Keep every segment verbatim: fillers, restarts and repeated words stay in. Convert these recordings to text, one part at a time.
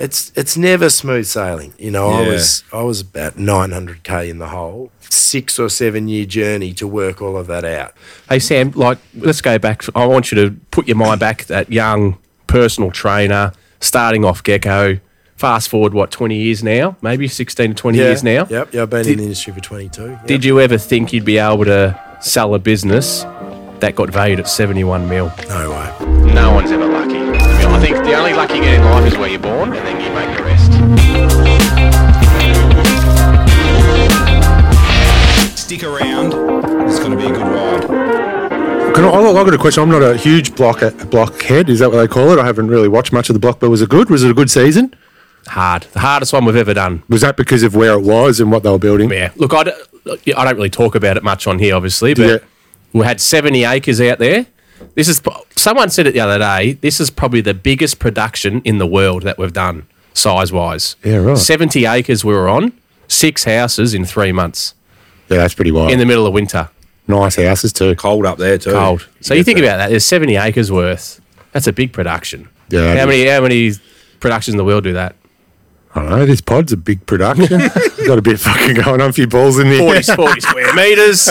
it's it's never smooth sailing. You know, I Yeah. was I was about nine hundred K in the hole. Six or seven year journey to work all of that out. Hey, Sam, like, let's go back. I want you to put your mind back, that young personal trainer, starting off Gecko. Fast forward, what, twenty years now? Maybe sixteen to twenty Yeah. years now? Yep, yeah, I've been Did- in the industry for twenty-two. Yep. Did you ever think you'd be able to sell a business that got valued at seventy-one mil? No way. No one's ever lucky. I, mean, I think the only luck you get in life is where you're born, and then you make the rest. Stick around. It's going to be a good ride. Can I, I've got a question. I'm not a huge block blockhead. Is that what they call it? I haven't really watched much of the block, but was it good? Was it a good season? Hard. The hardest one we've ever done. Was that because of where it was and what they were building? Yeah. Look, I, d- I don't really talk about it much on here, obviously, but Yeah. we had seventy acres out there. This is someone said it the other day. This is probably the biggest production in the world that we've done, size-wise. Yeah, right. seventy acres we were on, six houses in three months Yeah, that's pretty wild. in the middle of winter. Nice houses too. Cold up there too. Cold. So you think about that. There's seventy acres worth. That's a big production. Yeah, that How is. many? How many productions in the world do that? I don't know. This pod's a big production. Got a bit fucking going on. A few balls in there. forty, forty square metres.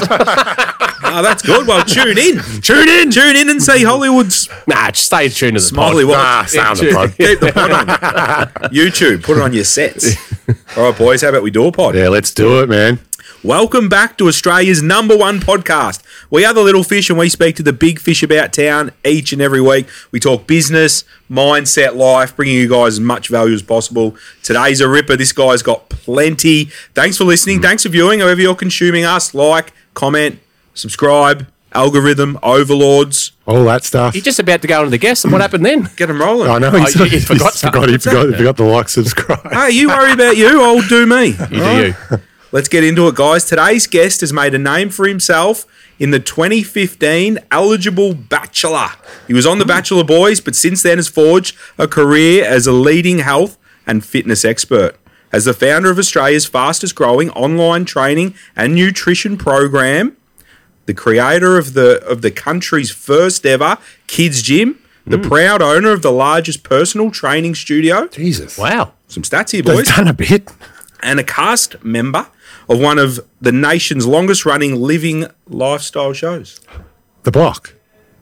Oh, that's good. Well, tune in. Tune in. Tune in and see Hollywood's Nah, just stay tuned to the Smiley pod. Watch. Ah, stay on the pod. Keep the pod on. YouTube. Put it on your sets. All right, boys. How about we do a pod? Yeah, let's do it, man. Welcome back to Australia's number one podcast. We are the Little Fish and we speak to the big fish about town each and every week. We talk business, mindset, life, bringing you guys as much value as possible. Today's a ripper. This guy's got plenty. Thanks for listening. Thanks for viewing. However you're consuming us, like, comment, subscribe, algorithm, overlords. All that stuff. You're just about to go into the guest, and what happened then? Get them rolling. I know. Oh, He's, you- you he's forgot forgot, he forgot, he forgot the like, subscribe. Hey, you worry about you. I'll do me. You do you. Let's get into it, guys. Today's guest has made a name for himself in the twenty fifteen Eligible Bachelor. He was on The Bachelor Boys, but since then has forged a career as a leading health and fitness expert. As the founder of Australia's fastest growing online training and nutrition program, the creator of the of the country's first ever kids gym, the proud owner of the largest personal training studio. Jesus. Wow. Some stats here, They've boys. done a bit. And a cast member of one of the nation's longest running living lifestyle shows. The block.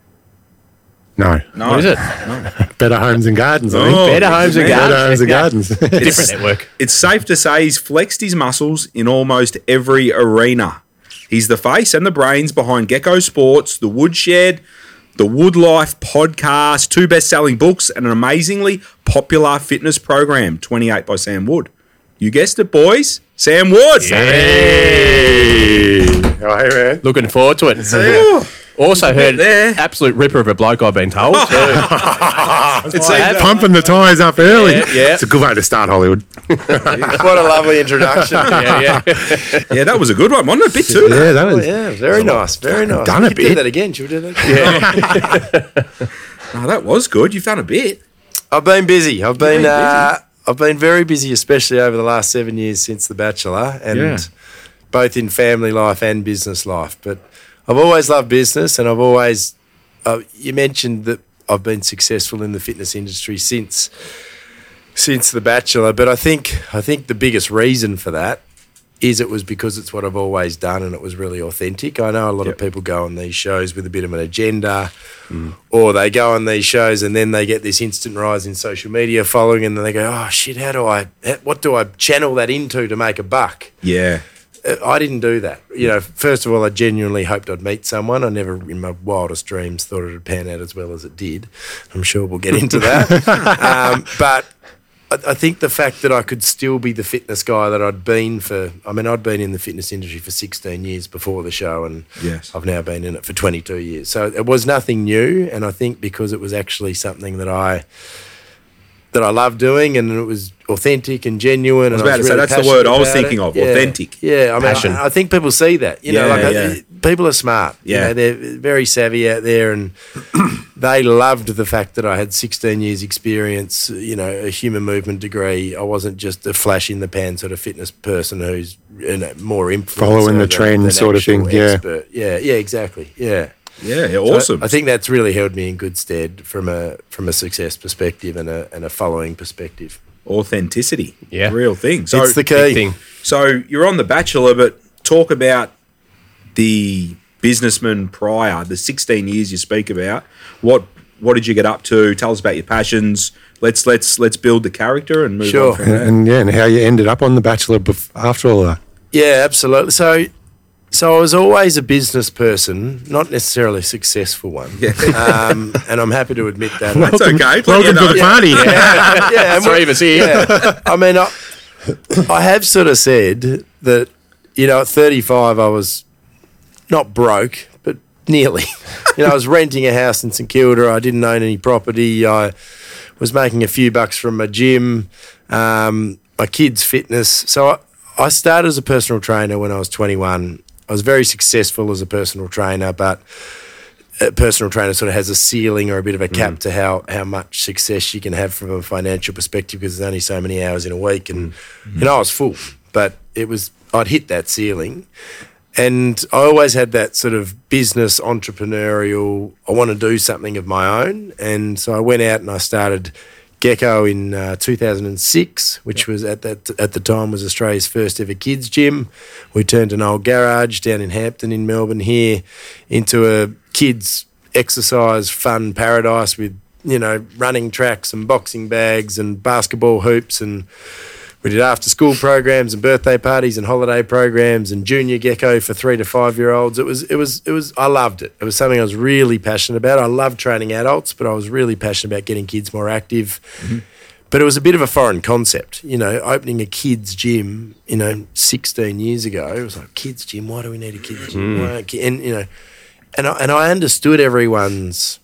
No. No. What is it? Better Homes and Gardens, I think. Oh, Better Homes and man. Better Gardens. Homes and Yeah. Gardens. Different network. It's safe to say he's flexed his muscles in almost every arena. He's the face and the brains behind Gecko Sports, The Woodshed, the Wood Life podcast, two best-selling books, and an amazingly popular fitness program, twenty-eight by Sam Wood. You guessed it, boys. Sam Wood. Hey. Oh, hey, man. Looking forward to it. Ooh. Also heard there. absolute ripper of a bloke, I've been told. It's I have. like, Pumping the tyres up early. Yeah, yeah. It's a good way to start Hollywood. What a lovely introduction. yeah, yeah. yeah, that was a good one, wasn't it? A bit too. Yeah, that Oh, was. yeah, very nice, very nice. done We a could do bit. that again. Should we do that? yeah. Oh, that was good. You've done a bit. I've been busy. I've been, been busy. uh, I've been very busy, especially over the last seven years since The Bachelor, and Yeah. both in family life and business life. But I've always loved business, and I've always. Uh, you mentioned that I've been successful in the fitness industry since since The Bachelor, but I think I think the biggest reason for that is it was because it's what I've always done and it was really authentic. I know a lot Yep. of people go on these shows with a bit of an agenda, or they go on these shows and then they get this instant rise in social media following, and then they go, oh shit, how do I, what do I channel that into to make a buck? Yeah. Uh, I didn't do that. You know, first of all, I genuinely hoped I'd meet someone. I never, in my wildest dreams, thought it would pan out as well as it did. I'm sure we'll get into that. um, but I, I think the fact that I could still be the fitness guy that I'd been for, I mean, I'd been in the fitness industry for sixteen years before the show, and Yes. I've now been in it for twenty-two years. So it was nothing new, and I think because it was actually something that I that I loved doing, and it was authentic and genuine. I was and about to say, really that's the word I was passionate thinking about of, it. Yeah. authentic. Yeah, I mean, Passion. I, I think people see that. You know, Yeah, like I- yeah. people are smart. Yeah. You know, they're very savvy out there, and they loved the fact that I had sixteen years experience, you know, a human movement degree. I wasn't just a flash in the pan sort of fitness person who's, you know, more influencer Following the than- trend than sort of actual thing, yeah. expert. Yeah, yeah, exactly. Yeah. Yeah, So awesome. I think that's really held me in good stead from a from a success perspective and a and a following perspective. Authenticity. Yeah. Real thing. So, It's the key. Big thing. so you're on The Bachelor, but talk about the businessman prior, the sixteen years you speak about. What what did you get up to? Tell us about your passions. Let's let's let's build the character and move Sure. on from And, there. and yeah, and how you ended up on The Bachelor bef- after all that. Yeah, absolutely. So, so I was always a business person, not necessarily a successful one. Um, and I'm happy to admit that. That's okay. Plenty Welcome of to the those. party. yeah, yeah, and Three of us here. yeah. I mean, I, I have sort of said that, you know, at thirty-five, I was not broke, but nearly. You know, I was renting a house in St Kilda. I didn't own any property. I was making a few bucks from my gym, um, my kids' fitness. So I, I started as a personal trainer when I was twenty-one. I was very successful as a personal trainer, but a personal trainer sort of has a ceiling or a bit of a cap Mm. to how, how much success you can have from a financial perspective because there's only so many hours in a week. And, Mm. you know, I was full, but it was, I'd hit that ceiling. And I always had that sort of business entrepreneurial, I want to do something of my own. And so I went out and I started Gecko in uh, two thousand six, which was at that at the time was Australia's first ever kids gym. We turned an old garage down in Hampton in Melbourne here into a kids exercise fun paradise with, you know, running tracks and boxing bags and basketball hoops, and we did after school programs and birthday parties and holiday programs and junior Gecko for three to five year olds. It was it was it was I loved it. It was something I was really passionate about. I loved training adults, but I was really passionate about getting kids more active. Mm-hmm. But it was a bit of a foreign concept, you know, opening a kids gym, you know, sixteen years ago. It was like, kids gym, why do we need a kids gym? Why, and you know, and I, and I understood everyone's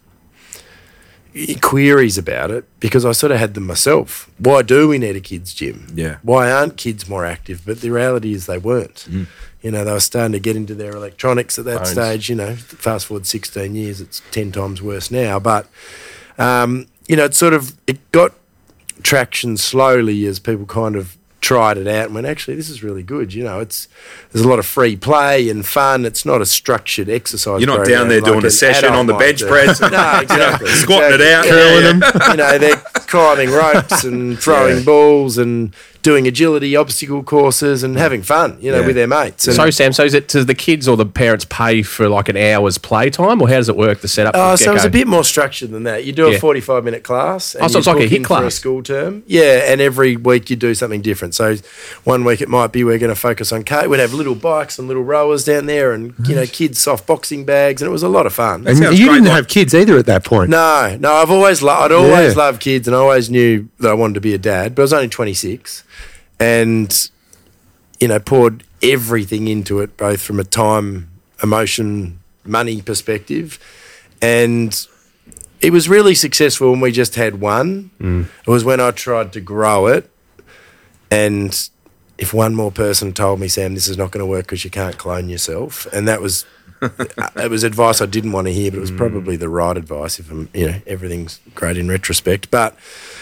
queries about it because I sort of had them myself. Why do we need a kids gym? Yeah. Why aren't kids more active? But the reality is they weren't. You know, they were starting to get into their electronics at that Phones. stage. You know, fast forward sixteen years, it's ten times worse now. But, um, you know, it sort of, it got traction slowly as people kind of tried it out and went, actually, this is really good. You know, it's there's a lot of free play and fun. It's not a structured exercise. You're not program down there like doing a an session adult on the might bench do. press. No, exactly. Squatting it exactly. out. Yeah, Curling yeah. You know, they're climbing ropes and throwing Yeah. balls and doing agility obstacle courses and having fun, you know, Yeah. with their mates. And So, Sam, so is it, does the kids or the parents pay for like an hour's playtime, or how does it work, the setup? Oh, for so it's Gecko? a bit more structured than that. You do a Yeah. forty-five minute class. And Oh, so you it's like a book hit in for class. school term. Yeah, and every week you do something different. So one week it might be we're going to focus on K. We'd have little bikes and little rowers down there, and you know, kids soft boxing bags, and it was a lot of fun. And sounds you great, didn't like- have kids either at that point. No, no, I've always lo- I'd always Yeah. loved kids, and I always knew that I wanted to be a dad. But I was only twenty-six, and you know, poured everything into it, both from a time, emotion, money perspective, and it was really successful when we just had one. It was when I tried to grow it, and if one more person told me, Sam, this is not going to work because you can't clone yourself, and that was it was advice I didn't want to hear, but it was probably the right advice. If I'm, you know, everything's great in retrospect, but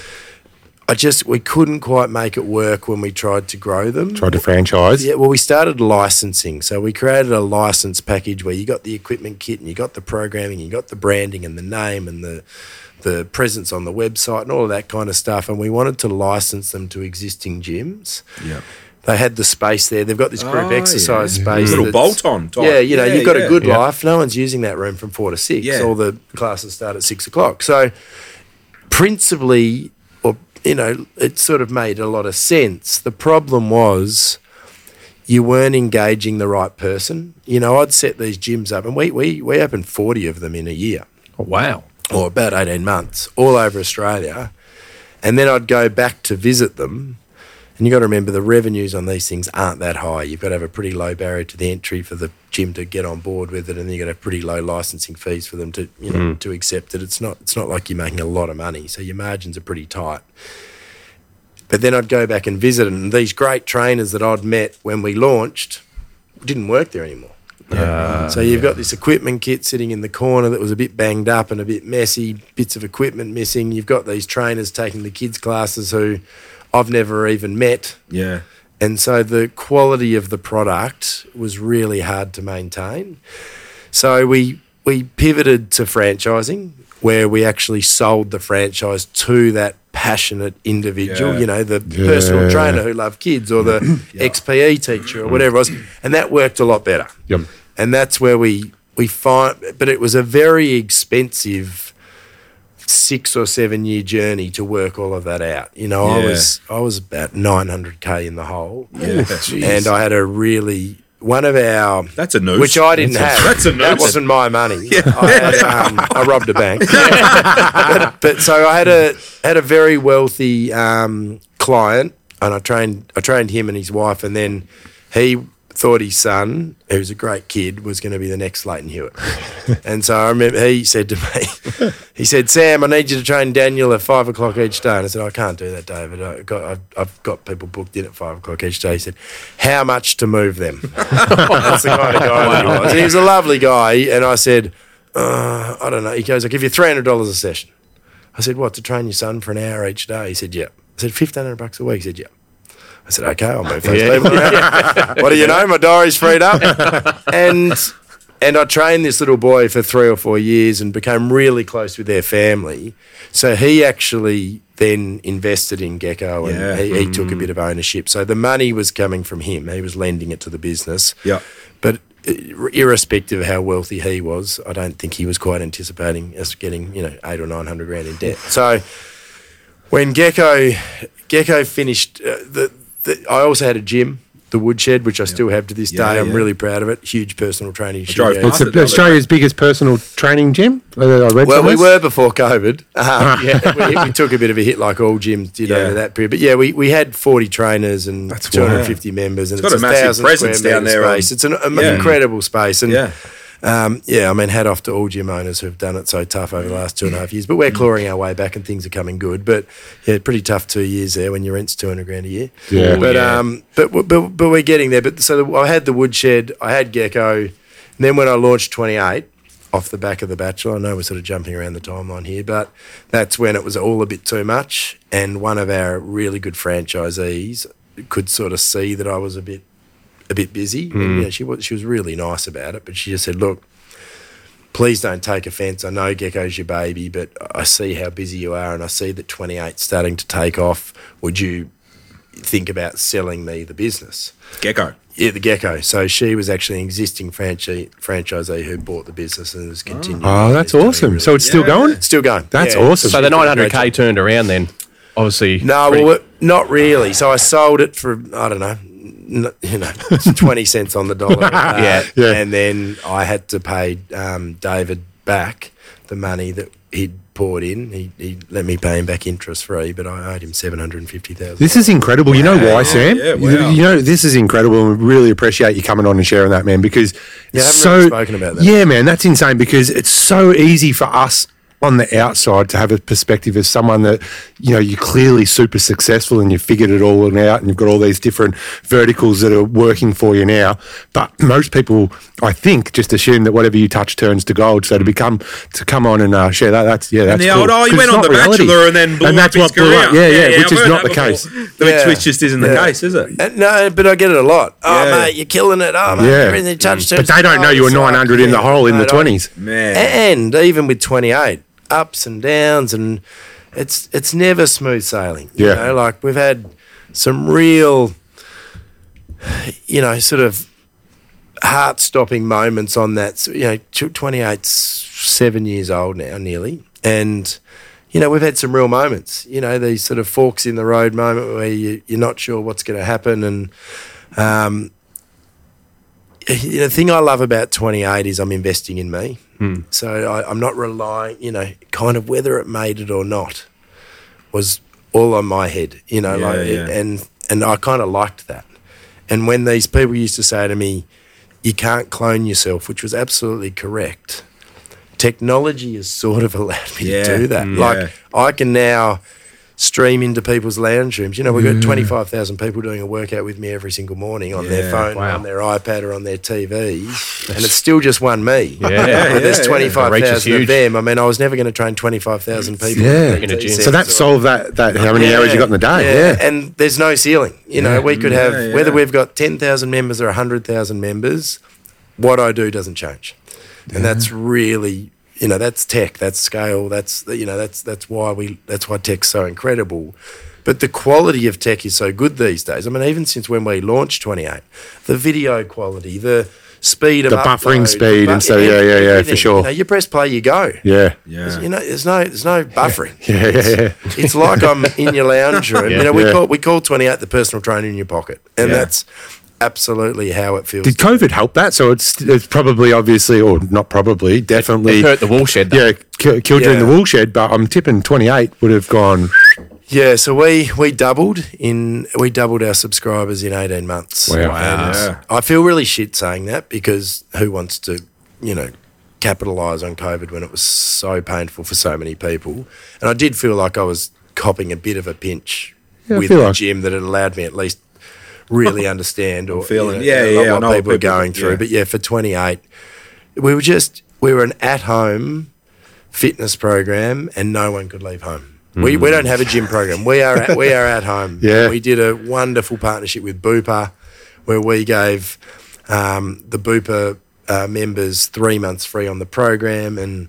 I just we couldn't quite make it work when we tried to grow them. Tried to franchise. Yeah, well, we started licensing. So we created a license package where you got the equipment kit and you got the programming, you got the branding and the name and the the presence on the website and all of that kind of stuff. And we wanted to license them to existing gyms. Yeah. They had the space there. They've got this group Oh, exercise yeah. space. Little that's- bolt-on type. Yeah, you know, Yeah, you've got yeah. a good Yeah. life. No one's using that room from four to six. Yeah. All the classes start at six o'clock. So principally, or, you know, it sort of made a lot of sense. The problem was you weren't engaging the right person. You know, I'd set these gyms up, and we, we, we opened forty of them in a year, Oh, wow. or about eighteen months, all over Australia. And then I'd go back to visit them. And you've got to remember the revenues on these things aren't that high. You've got to have a pretty low barrier to the entry for the gym to get on board with it, and then you've got to have pretty low licensing fees for them to, you know, to accept it. It's not it's not like you're making a lot of money, so your margins are pretty tight. But then I'd go back and visit, and these great trainers that I'd met when we launched didn't work there anymore. So you've got this equipment kit sitting in the corner that was a bit banged up and a bit messy, bits of equipment missing. You've got these trainers taking the kids' classes who I've never even met. Yeah. And so the quality of the product was really hard to maintain. So we we pivoted to franchising, where we actually sold the franchise to that passionate individual, Yeah. you know, the Yeah. personal trainer who loved kids, or the X P E teacher, or whatever it was, and that worked a lot better. Yep. And that's where we we find, but it was a very expensive six or seven year journey to work all of that out. You know, I Yeah. was I was about nine hundred k in the hole, Yeah. and I had a really one of our That's a noose. which I didn't That's a- have. that's a That noose. wasn't my money. I, had, um, I robbed a bank. but, but so I had a had a very wealthy um, client, and I trained I trained him and his wife, and then he thought his son, who's a great kid, was going to be the next Leighton Hewitt. And so I remember he said to me, he said, "Sam, I need you to train Daniel at five o'clock each day." And I said, "I can't do that, David. I've got, I've, I've got people booked in at five o'clock each day." He said, "How much to move them?" That's the kind of guy that he was. And he was a lovely guy. And I said, uh, I don't know. He goes, "I'll give you three hundred dollars a session." I said, "What, to train your son for an hour each day?" He said, "Yeah." I said, fifteen hundred bucks a week?" He said, "Yeah." I said, "Okay, I'll move those people around." What do you know? My diary's freed up. And and I trained this little boy for three or four years and became really close with their family. So he actually then invested in Gecko, and Yeah. he, he took a bit of ownership. So the money was coming from him. He was lending it to the business. Yeah. But irrespective of how wealthy he was, I don't think he was quite anticipating us getting, you know, eight or nine hundred grand in debt. So when Gecko Gecko finished, uh, the, the I also had a gym, the Woodshed, which I still have to this Yeah, day. I'm yeah. really proud of it. Huge personal training drove studio. past It's it the a, other Australia's biggest personal training gym. uh, I read Well, we somewhere. were before COVID. Um, yeah, we, we took a bit of a hit, like all gyms did Yeah. over that period. But yeah, we, we had forty trainers and That's two hundred fifty members, and It's got a massive thousand presence square down metre there on- Space. It's an um, Yeah. incredible space, and Yeah. Um, yeah, I mean, hat off to all gym owners who've done it so tough over the last two and a half years. But we're clawing our way back, and things are coming good. But yeah, pretty tough two years there when your rent's two hundred grand a year. Yeah. But yeah. um, but but but we're getting there. But so the, I had the Woodshed, I had Gecko, and then when I launched twenty-eight off the back of the Bachelor, I know we're sort of jumping around the timeline here, but that's when it was all a bit too much. And one of our really good franchisees could sort of see that I was a bit. a bit busy. And, you know, she was she was really nice about it, but she just said, "Look, please don't take offence. I know Gecko's your baby, but I see how busy you are, and I see that twenty-eight's starting to take off. Would you think about selling me the business?" Gecko. Yeah, the Gecko. So she was actually an existing franchi- franchisee who bought the business and was continuing. Oh, that's It's doing awesome. really So it's still Yeah. going? still going. That's Yeah. awesome. So the She's nine doing a hundred great K job. turned around then, obviously. No, pretty- well, not really. So I sold it for, I don't know, n- you know, twenty cents on the dollar. Uh, Yeah. Yeah. And then I had to pay um, David back the money that he'd poured in. He, he let me pay him back interest free, but I owed him seven hundred fifty thousand dollars. This is incredible. You know why, Sam? yeah, You- wow. You know, this is incredible, and we really appreciate you coming on and sharing that, man, because Yeah, I it's haven't so really spoken about that. Yeah, man, that's insane, because it's so easy for us on the outside to have a perspective of someone that, you know, you're clearly super successful and you've figured it all out and you've got all these different verticals that are working for you now. But most people, I think, just assume that whatever you touch turns to gold. So to become, to come on and uh, share that, that's, yeah, that's And the cool. old, oh, he 'Cause went it's on The not reality. Bachelor and then blew And up that's his what blew career. up. Yeah, yeah, I've which is heard not that the before. case. Which, Yeah. which just isn't the Yeah. case, is it? Uh, no, but I get it a lot. Oh, Yeah. mate, you're killing it. Oh, mate, Yeah. everything you touch But turns they to don't know gold. you were It's like, nine hundred in the yeah, hole in the mate, I- twenties. Man. And even with twenty-eight, ups and downs, and it's it's never smooth sailing. You Yeah. know, like we've had some real, you know, sort of heart-stopping moments on that. So, you know, twenty-eight's seven years old now, nearly, and you know, we've had some real moments. You know, these sort of forks in the road moment where you, you're not sure what's going to happen, and um, you know, the thing I love about twenty-eight is I'm investing in me. So I, I'm not relying, you know, kind of whether it made it or not was all on my head, you know, Yeah, like, yeah. and and I kind of liked that. And when these people used to say to me, "You can't clone yourself," which was absolutely correct, technology has sort of allowed me Yeah, to do that. mm, Like yeah. I can now stream into people's lounge rooms. You know, we've got twenty-five thousand people doing a workout with me every single morning on Yeah, their phone, or wow. on their iPad, or on their T V, and it's still just one me. Yeah. Yeah, But there's yeah. twenty-five The reach is thousand of huge. them. I mean, I was never going to train twenty-five thousand people. Yeah. in In a gym. So that solved that, that how many hours you got in the day. Yeah. And there's no ceiling. You know, we could have, Yeah, yeah. whether we've got ten thousand members or one hundred thousand members, what I do doesn't change. and that's really, you know, that's tech, that's scale, that's you know, that's that's why we that's why tech's so incredible. But the quality of tech is so good these days. I mean, even since when we launched twenty-eight, the video quality, the speed of The upload, buffering speed bu- and so, yeah, yeah, yeah, for everything. sure. You know, you press play, you go. Yeah. Yeah. You know, there's no there's no buffering. Yeah, yeah, yeah. It's like I'm in your lounge room. Yeah. You know, we Yeah. call we call twenty-eight the personal trainer in your pocket, and Yeah. that's absolutely how it feels. Did COVID help that? So it's it's probably obviously, or not probably, definitely. It hurt the wool shed, though. Yeah, ki- killed you in the Yeah. wool shed. But I'm tipping twenty-eight would have gone. Yeah, so we we doubled in we doubled our subscribers in eighteen months. Wow. And Yeah. I feel really shit saying that because who wants to, you know, capitalise on COVID when it was so painful for so many people? And I did feel like I was copping a bit of a pinch Yeah, I with feel the like- gym that it allowed me at least really understand or feeling- you know, yeah, like yeah, I what know what people were people- going through. yeah. But yeah, for twenty-eight, we were just we were an at-home fitness program, and no one could leave home. We, we don't have a gym program. We are at, we are at home. Yeah. We did a wonderful partnership with Bupa, where we gave um, the Bupa uh, members three months free on the program, and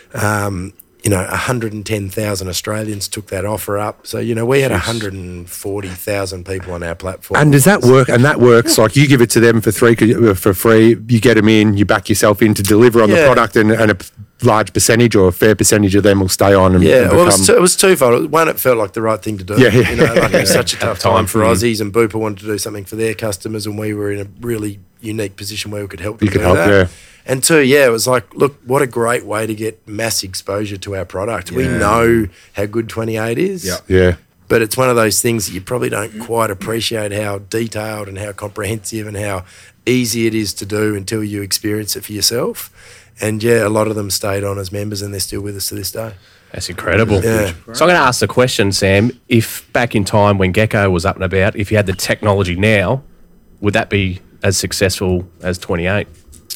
um, you know, one hundred ten thousand Australians took that offer up. So you know, we had one hundred forty thousand people on our platform. And does that work? And that works like you give it to them for three for free. You get them in. You back yourself in to deliver on the Yeah. product, and, and a large percentage or a fair percentage of them will stay on. And, Yeah, and well, it become, was, two, it was twofold. One, it felt like the right thing to do. Yeah, yeah. You know, like it was such a tough time. time for Aussies, and Bupa wanted to do something for their customers, and we were in a really unique position where we could help You them could do help, that. yeah. And two, yeah, it was like, look, what a great way to get mass exposure to our product. We Yeah. know how good twenty-eight is. Yeah. yeah. But it's one of those things that you probably don't quite appreciate how detailed and how comprehensive and how easy it is to do until you experience it for yourself. And yeah, a lot of them stayed on as members, and they're still with us to this day. That's incredible. Yeah. So I'm going to ask the question, Sam, if back in time when Gecko was up and about, if you had the technology now, would that be as successful as twenty-eight?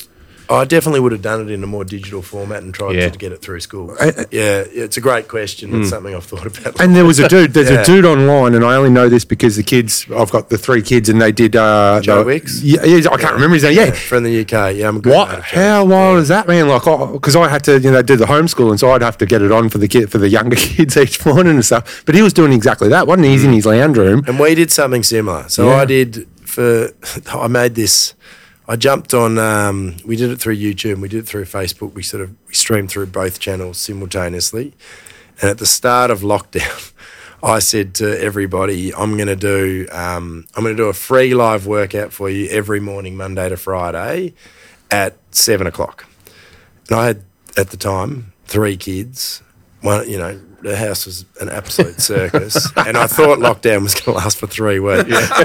I definitely would have done it in a more digital format and tried Yeah. to get it through school. I- yeah, it's a great question. It's something I've thought about. And there was a dude. There's Yeah. a dude online, and I only know this because the kids. I've got the three kids, and they did. Uh, Joe the- Wicks? Yeah, yeah, I can't remember his name. Yeah. From the U K. Yeah, I'm a good What? mate of Joe. How wild is that, man? Like, because I had to, you know, do the homeschooling, so I'd have to get it on for the kid, for the younger kids each morning and stuff. But he was doing exactly that, wasn't he? He's in his lounge room. And we did something similar. So Yeah. I did for, I made this, I jumped on, um, we did it through YouTube, we did it through Facebook. We sort of, we streamed through both channels simultaneously. And at the start of lockdown, I said to everybody, I'm going to do, um, I'm going to do a free live workout for you every morning, Monday to Friday at seven o'clock. And I had, at the time, three kids. One, you know, the house was an absolute circus, and I thought lockdown was going to last for three weeks.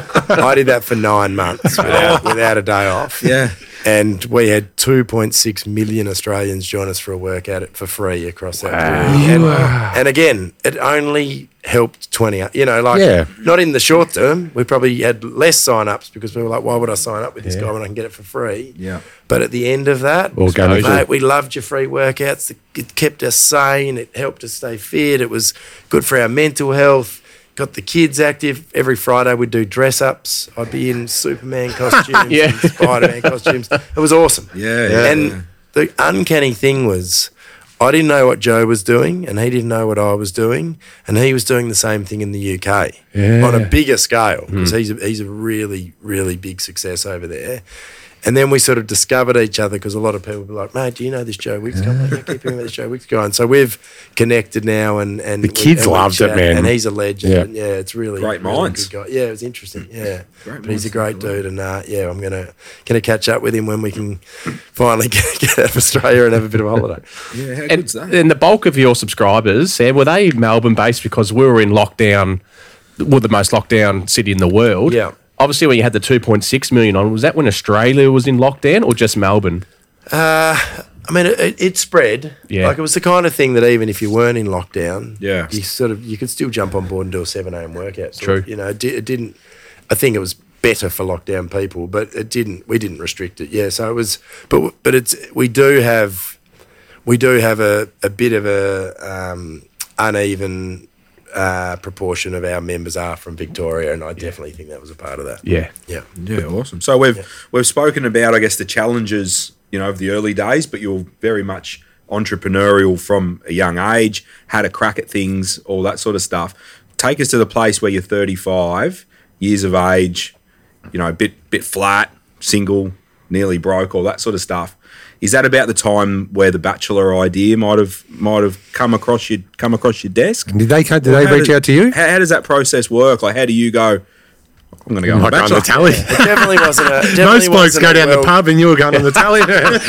I did that for nine months without, without a day off. Yeah. And we had two point six million Australians join us for a workout at- for free across that Wow. period. And, and again, it only helped twenty, you know, like Yeah. not in the short term. We probably had less sign-ups because we were like, why would I sign up with this guy when I can get it for free? Yeah. But at the end of that, Organic. mate, we loved your free workouts. It kept us sane. It helped us stay fit. It was good for our mental health. Got the kids active. Every Friday we'd do dress-ups. I'd be in Superman costumes Yeah. and Spider-Man costumes. It was awesome. Yeah, yeah, And yeah. the uncanny thing was I didn't know what Joe was doing, and he didn't know what I was doing, and he was doing the same thing in the U K Yeah. on a bigger scale because he's a, he's a really, really big success over there. And then we sort of discovered each other because a lot of people were like, mate, do you know this Joe Wicks guy? Mate, I keep hearing about this Joe Wicks guy. And so we've connected now, and, and The kids and we loved it, chat, man. And he's a legend. Yeah. And yeah, it's really Great really minds. good guy. Yeah, it was interesting. Yeah, Great but he's a minds. great dude, and uh, yeah, I'm gonna gonna catch up with him when we can finally get, get out of Australia and have a bit of a holiday. Yeah, how And, good's that? and the bulk of your subscribers, Sam, were they Melbourne based because we were in lockdown, we're the most locked down city in the world? Yeah. Obviously, when you had the two point six million on, was that when Australia was in lockdown or just Melbourne? I mean, it, it, it spread. Yeah. Like it was the kind of thing that even if you weren't in lockdown, Yeah. you sort of you could still jump on board and do a seven a.m. workout. So, True. You know, it, di- it didn't. I think it was better for lockdown people, but it didn't. We didn't restrict it. Yeah. So it was, but but it's we do have we do have a, a bit of a um, uneven uh, proportion of our members are from Victoria, and I definitely think that was a part of that. Yeah. Yeah. Yeah, awesome. So we've we've spoken about, I guess, the challenges you know, of the early days, but you're very much entrepreneurial from a young age, had a crack at things, all that sort of stuff. Take us to the place where you're thirty-five years of age, you know, a bit bit flat, single, nearly broke, all that sort of stuff. Is that about the time where the Bachelor idea might have might have come across your come across your desk? Did they did Or they how reach does- out to you? How, how does that process work? Like, how do you go? I'm going to go on the Like on Bachelor. the tally. It definitely wasn't a. Definitely Most blokes wasn't go a down well, the pub and you were going on the tally.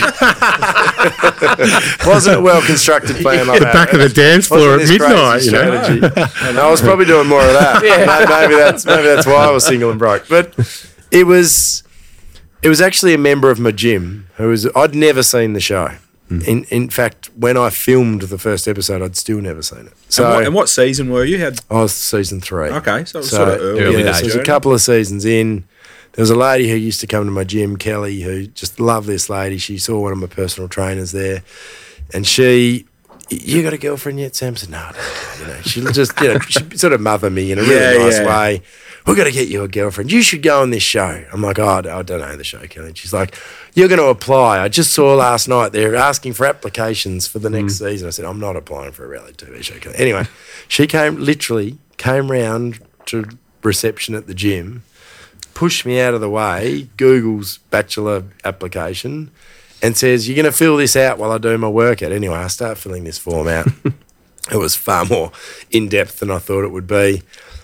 Wasn't a well constructed plan. the like that. back of the dance Wasn't floor at this midnight, crazy you know. strategy. And I was probably doing more of that. Maybe, maybe that's maybe that's why I was single and broke. But it was it was actually a member of my gym who was I'd never seen the show. In in fact, when I filmed the first episode, I'd still never seen it. So and, what, and what season were you? Had I was season three. okay, so it was So, sort of early, early yeah, days. so it was a couple of seasons in. There was a lady who used to come to my gym, Kelly, who just loved this lady. She saw one of my personal trainers there, and she, you got a girlfriend yet, Sam? I said, no, I don't. You know, she just, you know, she sort of mother me in a really Yeah, nice yeah. way. We're going to get you a girlfriend. You should go on this show. I'm like, oh, I don't I don't know the show, Kelly. And she's like, you're going to apply. I just saw last night they're asking for applications for the next season. I said, I'm not applying for a reality T V show, Kelly. Anyway, she came, literally came round to reception at the gym, pushed me out of the way, Google's Bachelor application, and says, you're going to fill this out while I do my workout. Anyway, I start filling this form out. It was far more in-depth than I thought it would be.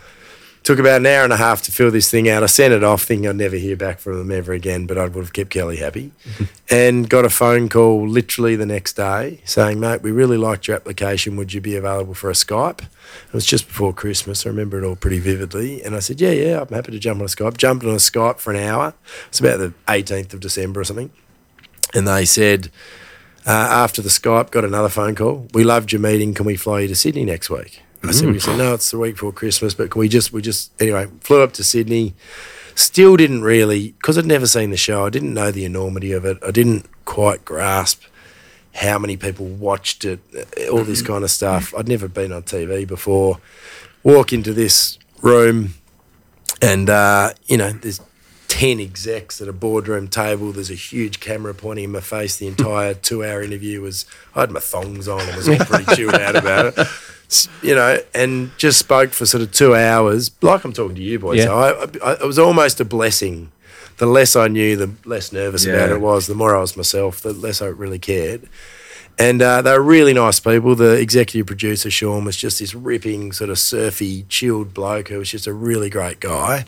Took about an hour and a half to fill this thing out. I sent it off thinking I'd never hear back from them ever again, but I would have kept Kelly happy. And got a phone call literally the next day saying, mate, we really liked your application. Would you be available for a Skype? It was just before Christmas. I remember it all pretty vividly. And I said, yeah, yeah, I'm happy to jump on a Skype. Jumped on a Skype for an hour. It's about the eighteenth of December or something. And they said, uh, after the Skype, got another phone call. We loved your meeting. Can we fly you to Sydney next week? I said, we said, no, it's the week before Christmas, but can we just, we just, anyway, flew up to Sydney. Still didn't really, because I'd never seen the show, I didn't know the enormity of it. I didn't quite grasp how many people watched it, all this kind of stuff. I'd never been on T V before. Walk into this room and, uh, you know, there's ten execs at a boardroom table. There's a huge camera pointing in my face. The entire two-hour interview was, I had my thongs on and was all pretty chilled out about it. You know, and just spoke for sort of two hours, like I'm talking to you boys. Yeah. So I, I, it was almost a blessing. The less I knew, the less nervous about Yeah. it was. The more I was myself, the less I really cared. And uh, they were really nice people. The executive producer, Sean, was just this ripping, sort of surfy, chilled bloke who was just a really great guy.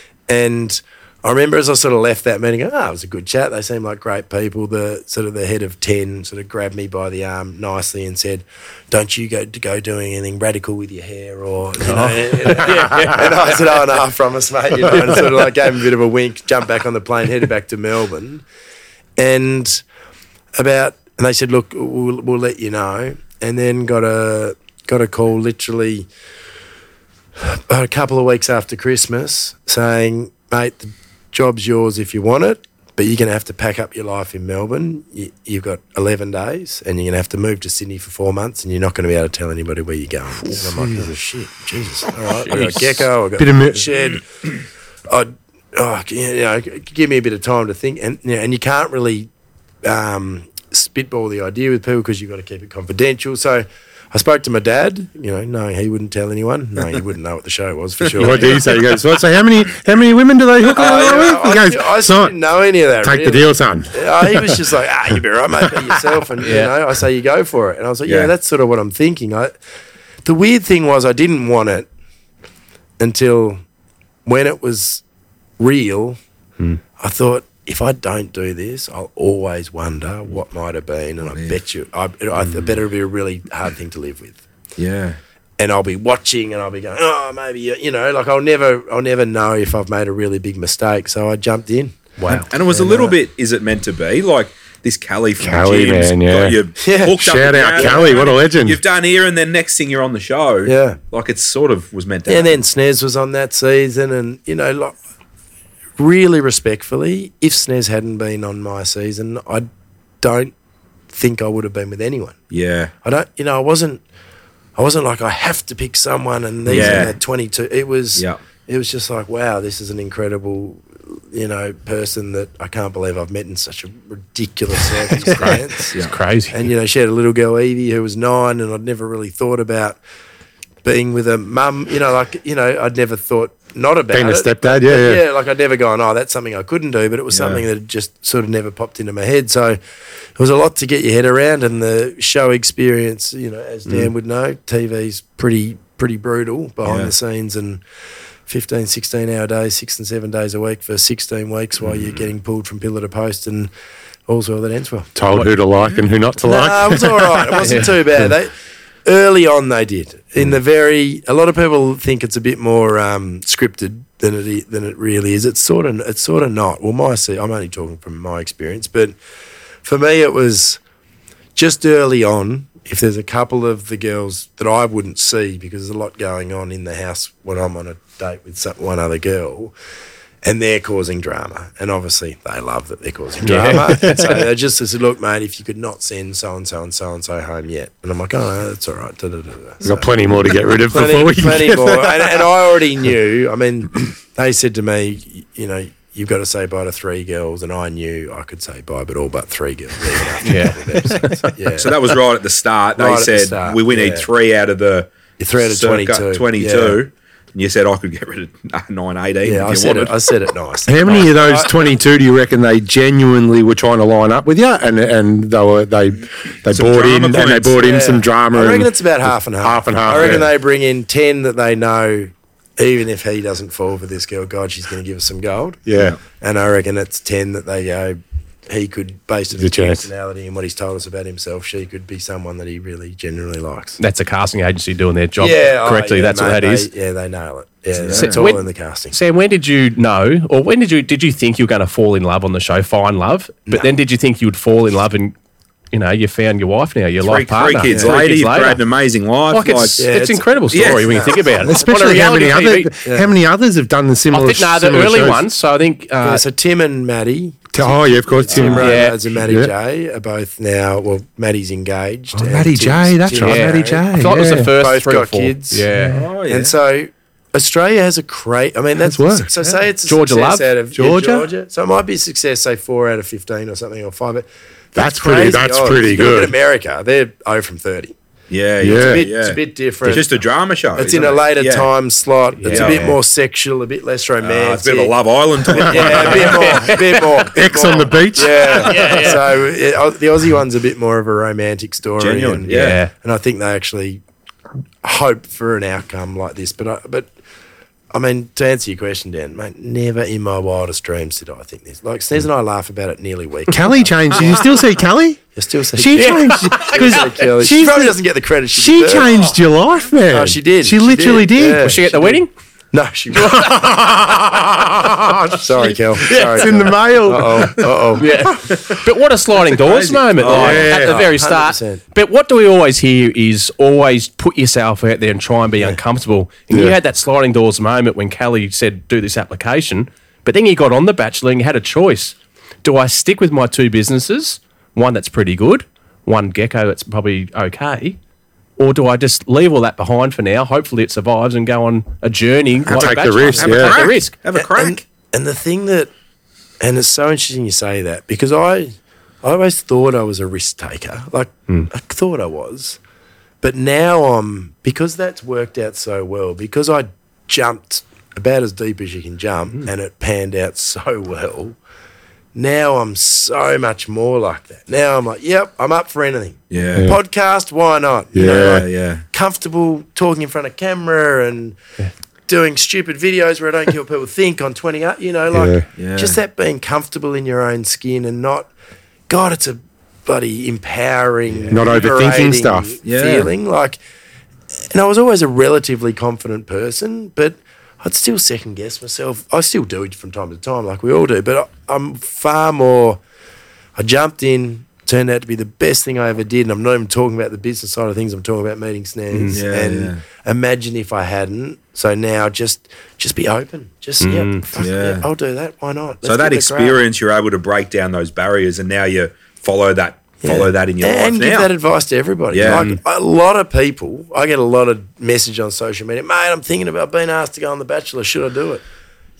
And I remember as I sort of left that meeting, oh, it was a good chat. They seemed like great people. The sort of the head of ten sort of grabbed me by the arm nicely and said, "Don't you go to go doing anything radical with your hair or you know?" And, and, yeah. And I said, "Oh no, I promise, mate." You know, and sort of like gave him a bit of a wink, jumped back on the plane, headed back to Melbourne, and about and they said, "Look, we'll, we'll let you know." And then got a got a call literally a couple of weeks after Christmas saying, "Mate, the job's yours if you want it, but you're going to have to pack up your life in Melbourne. You, you've got eleven days and you're going to have to move to Sydney for four months and you're not going to be able to tell anybody where you're going." And I'm like, oh, shit, Jesus. All right, I got Gecko, I got Bit of mi- Shed. I, oh, you know, give me a bit of time to think. And, you know, and you can't really um, spitball the idea with people because you've got to keep it confidential. So I spoke to my dad, you know, knowing he wouldn't tell anyone. No, he wouldn't know what the show was for sure. What do you say? He goes, so, so how many how many women do they hook up Oh, yeah, with? I, He goes, I, I "Son, didn't know any of that. take really. the deal, son. Uh, he was just like, ah, you be right, mate, be yourself. And, you know, I say, you go for it. And I was like, yeah, Yeah. that's sort of what I'm thinking. I, the weird thing was I didn't want it until when it was real, I thought, if I don't do this, I'll always wonder what might have been. And I bet you, I, I bet it'll be a really hard thing to live with. Yeah. And I'll be watching and I'll be going, oh, maybe, you know, like I'll never, I'll never know if I've made a really big mistake. So I jumped in. Wow. And it was a little bit, is it meant to be? Like this Kelly from Kelly, the gym's man, got yeah. you Yeah. hooked up Shout with out your- Kelly, what a legend. You've done here and then next thing you're on the show. Yeah. Like it sort of was meant to And happen. then Snez was on that season, and you know, like, really respectfully, if Snez hadn't been on my season, I don't think I would have been with anyone. Yeah. I don't, you know, I wasn't, I wasn't like I have to pick someone, and these Yeah. are the twenty-two. It was, Yeah. it was just like, wow, this is an incredible, you know, person that I can't believe I've met in such a ridiculous circumstance. It's crazy. And, you know, she had a little girl, Evie, who was nine, and I'd never really thought about being with a mum. You know, like, you know, I'd never thought not about Being a it. stepdad, yeah, yeah. Yeah, like I'd never gone, oh, that's something I couldn't do, but it was Yeah. something that had just sort of never popped into my head. So it was a lot to get your head around, and the show experience, you know, as Dan would know, T V's pretty pretty brutal behind Yeah. the scenes, and fifteen, sixteen hour days, six and seven days a week for sixteen weeks while you're getting pulled from pillar to post, and all's well that ends well. Told who to like and who not to like. No, it was all right. It wasn't too bad. They early on they did. In the very, a lot of people think it's a bit more um, scripted than it i- than it really is. It's sort of it's sort of not. Well, my see, I'm only talking from my experience, but for me it was just early on. If there's a couple of the girls that I wouldn't see because there's a lot going on in the house when I'm on a date with some, one other girl, and they're causing drama, and obviously they love that they're causing drama. And so they just said, "Look, mate, if you could not send so and so and so and so home yet," and I'm like, "Oh, no, that's all right." Da, da, da, da. We've got plenty more to get rid of before plenty, we plenty get more, and, and I already knew. I mean, they said to me, y- you know, you've got to say bye to three girls, and I knew I could say bye, but all but three girls. Even after Yeah. a couple of episodes. yeah. So that was right at the start. They Right at the said start, we, we need yeah. three out of the Three out of circa twenty-two. twenty-two. And you said I could get rid of nine, eighteen Yeah, if I you said wanted. it. I said it nice. How many of those twenty-two do you reckon they genuinely were trying to line up with you, and and they were they they Some bought in drama and they points. brought in Yeah. some drama? I reckon and it's about half and half. Half and half, I reckon yeah. they bring in ten that they know, even if he doesn't fall for this girl, God, she's going to give us some gold. yeah. And I reckon it's ten that they go, he could, based on There's his a chance. personality and what he's told us about himself, she could be someone that he really genuinely likes. That's a casting agency doing their job oh, correctly. yeah, That's mate, what that they- is. Yeah, they nail it. Yeah, So it's all when- in the casting. Sam, when did you know, or when did you did you think you were going to fall in love on the show, find love? But then did you think you would fall in love and, you know, you found your wife now, your three, life partner? three kids Three later, kids you've had an amazing life. Like it's, Yeah, it's, it's- an incredible story yeah. when you think about it. What a Especially how many reality other T V. how many others have done the I similar. think, no, the similar early shows? ones. So I think, Yeah, uh, so Tim and Maddie, Oh yeah, of course, Tim. Tim Ray. Yeah. Rhodes and Maddie Yeah. J are both now, well, Maddie's engaged. Oh, and Maddie Tim's- J, that's Tim's right, Yeah. Maddie married. J. I thought it was yeah. the first Both three or got four. kids. Yeah. Oh, yeah. And so Australia has a great. I mean, that's That's work. so. Say it's a Georgia success Love? out of yeah, Georgia? Georgia. So it might be a success, say four out of fifteen or something, or five. But That's pretty- crazy that's odds. pretty You look good. at America, they're zero from thirty. yeah, Yeah. yeah, It's a bit, yeah. it's a bit different. It's just a drama show. It's isn't in a it? later Yeah. time slot. It's a Yeah. bit Yeah. more sexual, a bit less romantic. Uh, it's a bit of a Love Island type. Yeah, a bit more. A bit more. bit X more. on the beach. Yeah. So it, uh, the Aussie one's a bit more of a romantic story. Genuine, and, yeah. Yeah. And I think they actually hope for an outcome like this. But I, but I mean, to answer your question, Dan, mate, never in my wildest dreams did I think this. Like Snez and I laugh about it nearly weekly. Kelly changed. Did you still see Kelly? You still see She changed because Kelly. She she's probably the- doesn't get the credit she, she deserves. changed your life, man. Oh, she did. She She literally did. did. Yeah. Was she at the She wedding? No, she wasn't. Sorry, Kel. Sorry, It's in the mail. Uh oh. Uh oh. Yeah. But what a sliding doors moment, like, yeah. at the very Oh, start. one hundred percent. But what do we always hear is always put yourself out there and try and be uncomfortable. And you Yeah. had that sliding doors moment when Kelly said, do this application. But then you got on The Bachelor and you had a choice. Do I stick with my two businesses, one that's pretty good, one gecko that's probably okay, or do I just leave all that behind for now? Hopefully it survives and go on a journey. like take the Bachelor. risk, Have yeah. a, take the Crack. risk. Have a crack. And, and the thing that, and it's so interesting you say that because I, I always thought I was a risk taker. Like I thought I was, but now I'm because that's worked out so well. Because I jumped about as deep as you can jump, and it panned out so well. Now I'm so much more like that. Now I'm like, yep, I'm up for anything. Yeah. Yeah. Podcast, why not? You Yeah, know, Yeah, like, yeah. comfortable talking in front of camera and doing stupid videos where I don't care what people think on twenty, you know, like Yeah. Yeah. just that being comfortable in your own skin and not, God, it's a bloody empowering, Not overthinking liberating stuff. Yeah. feeling. Like, and I was always a relatively confident person, but I'd still second guess myself. I still do it from time to time, like we all do, but I, I'm far more, I jumped in, turned out to be the best thing I ever did. And I'm not even talking about the business side of things. I'm talking about meeting Snez. Yeah, and yeah. imagine if I hadn't. So now just just be open. Just, yeah, fuck yeah. yeah, I'll do that. Why not? So Let's that give it a crack. experience, you're able to break down those barriers, and now you follow that, follow Yeah. that in your and life give now. that advice to everybody. Yeah. Like a lot of people, I get a lot of message on social media. Mate, I'm thinking about being asked to go on The Bachelor. Should I do it?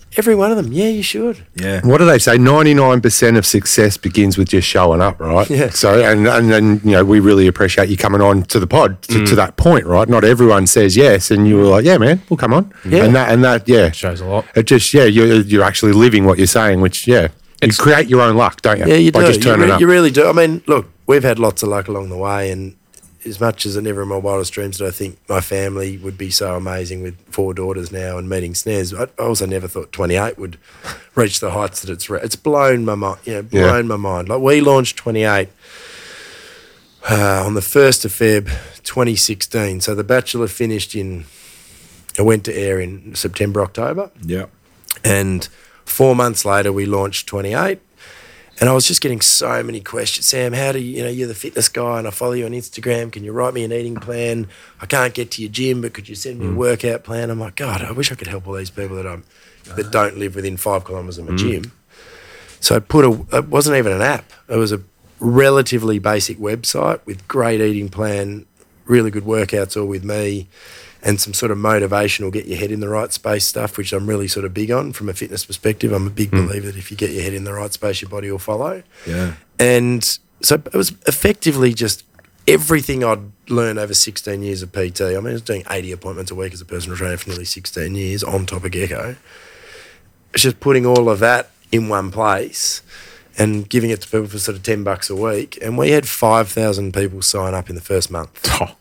Every one of them. Yeah, you should. Yeah. What do they say? ninety-nine percent of success begins with just showing up, right? Yeah. So, and, and, and you know, we really appreciate you coming on to the pod to, Mm. to that point, right? Not everyone says yes. And you were like, yeah, man, we'll come on. Yeah. And that, and that, yeah. Shows a lot. It just, yeah, you're, you're actually living what you're saying, which, yeah. It's- you create your own luck, don't you? Yeah, you By do. just You, turning re- up. you really do. I mean, look, we've had lots of luck along the way, and as much as I never in my wildest dreams did I think my family would be so amazing with four daughters now and meeting Snares, I I also never thought twenty-eight would reach the heights that it's re- it's blown my mind. You know, blown Yeah. my mind. Like we launched twenty-eight uh, on the first of February twenty sixteen. So The Bachelor finished in. It went to air in September, October. Yeah. And four months later, we launched twenty-eight. And I was just getting so many questions. Sam, how do you, you know, you're the fitness guy and I follow you on Instagram. Can you write me an eating plan? I can't get to your gym, but could you send me a workout plan? I'm like, God, I wish I could help all these people that I'm that don't live within five kilometres of a gym. So I put a, it wasn't even an app. It was a relatively basic website with great eating plan, really good workouts all with me, and some sort of motivational, get your head in the right space stuff, which I'm really sort of big on from a fitness perspective. I'm a big believer that if you get your head in the right space, your body will follow. Yeah. And so it was effectively just everything I'd learned over sixteen years of P T. I mean, I was doing eighty appointments a week as a personal trainer for nearly sixteen years on top of Gecko. It's just putting all of that in one place and giving it to people for sort of ten bucks a week. And we had five thousand people sign up in the first month.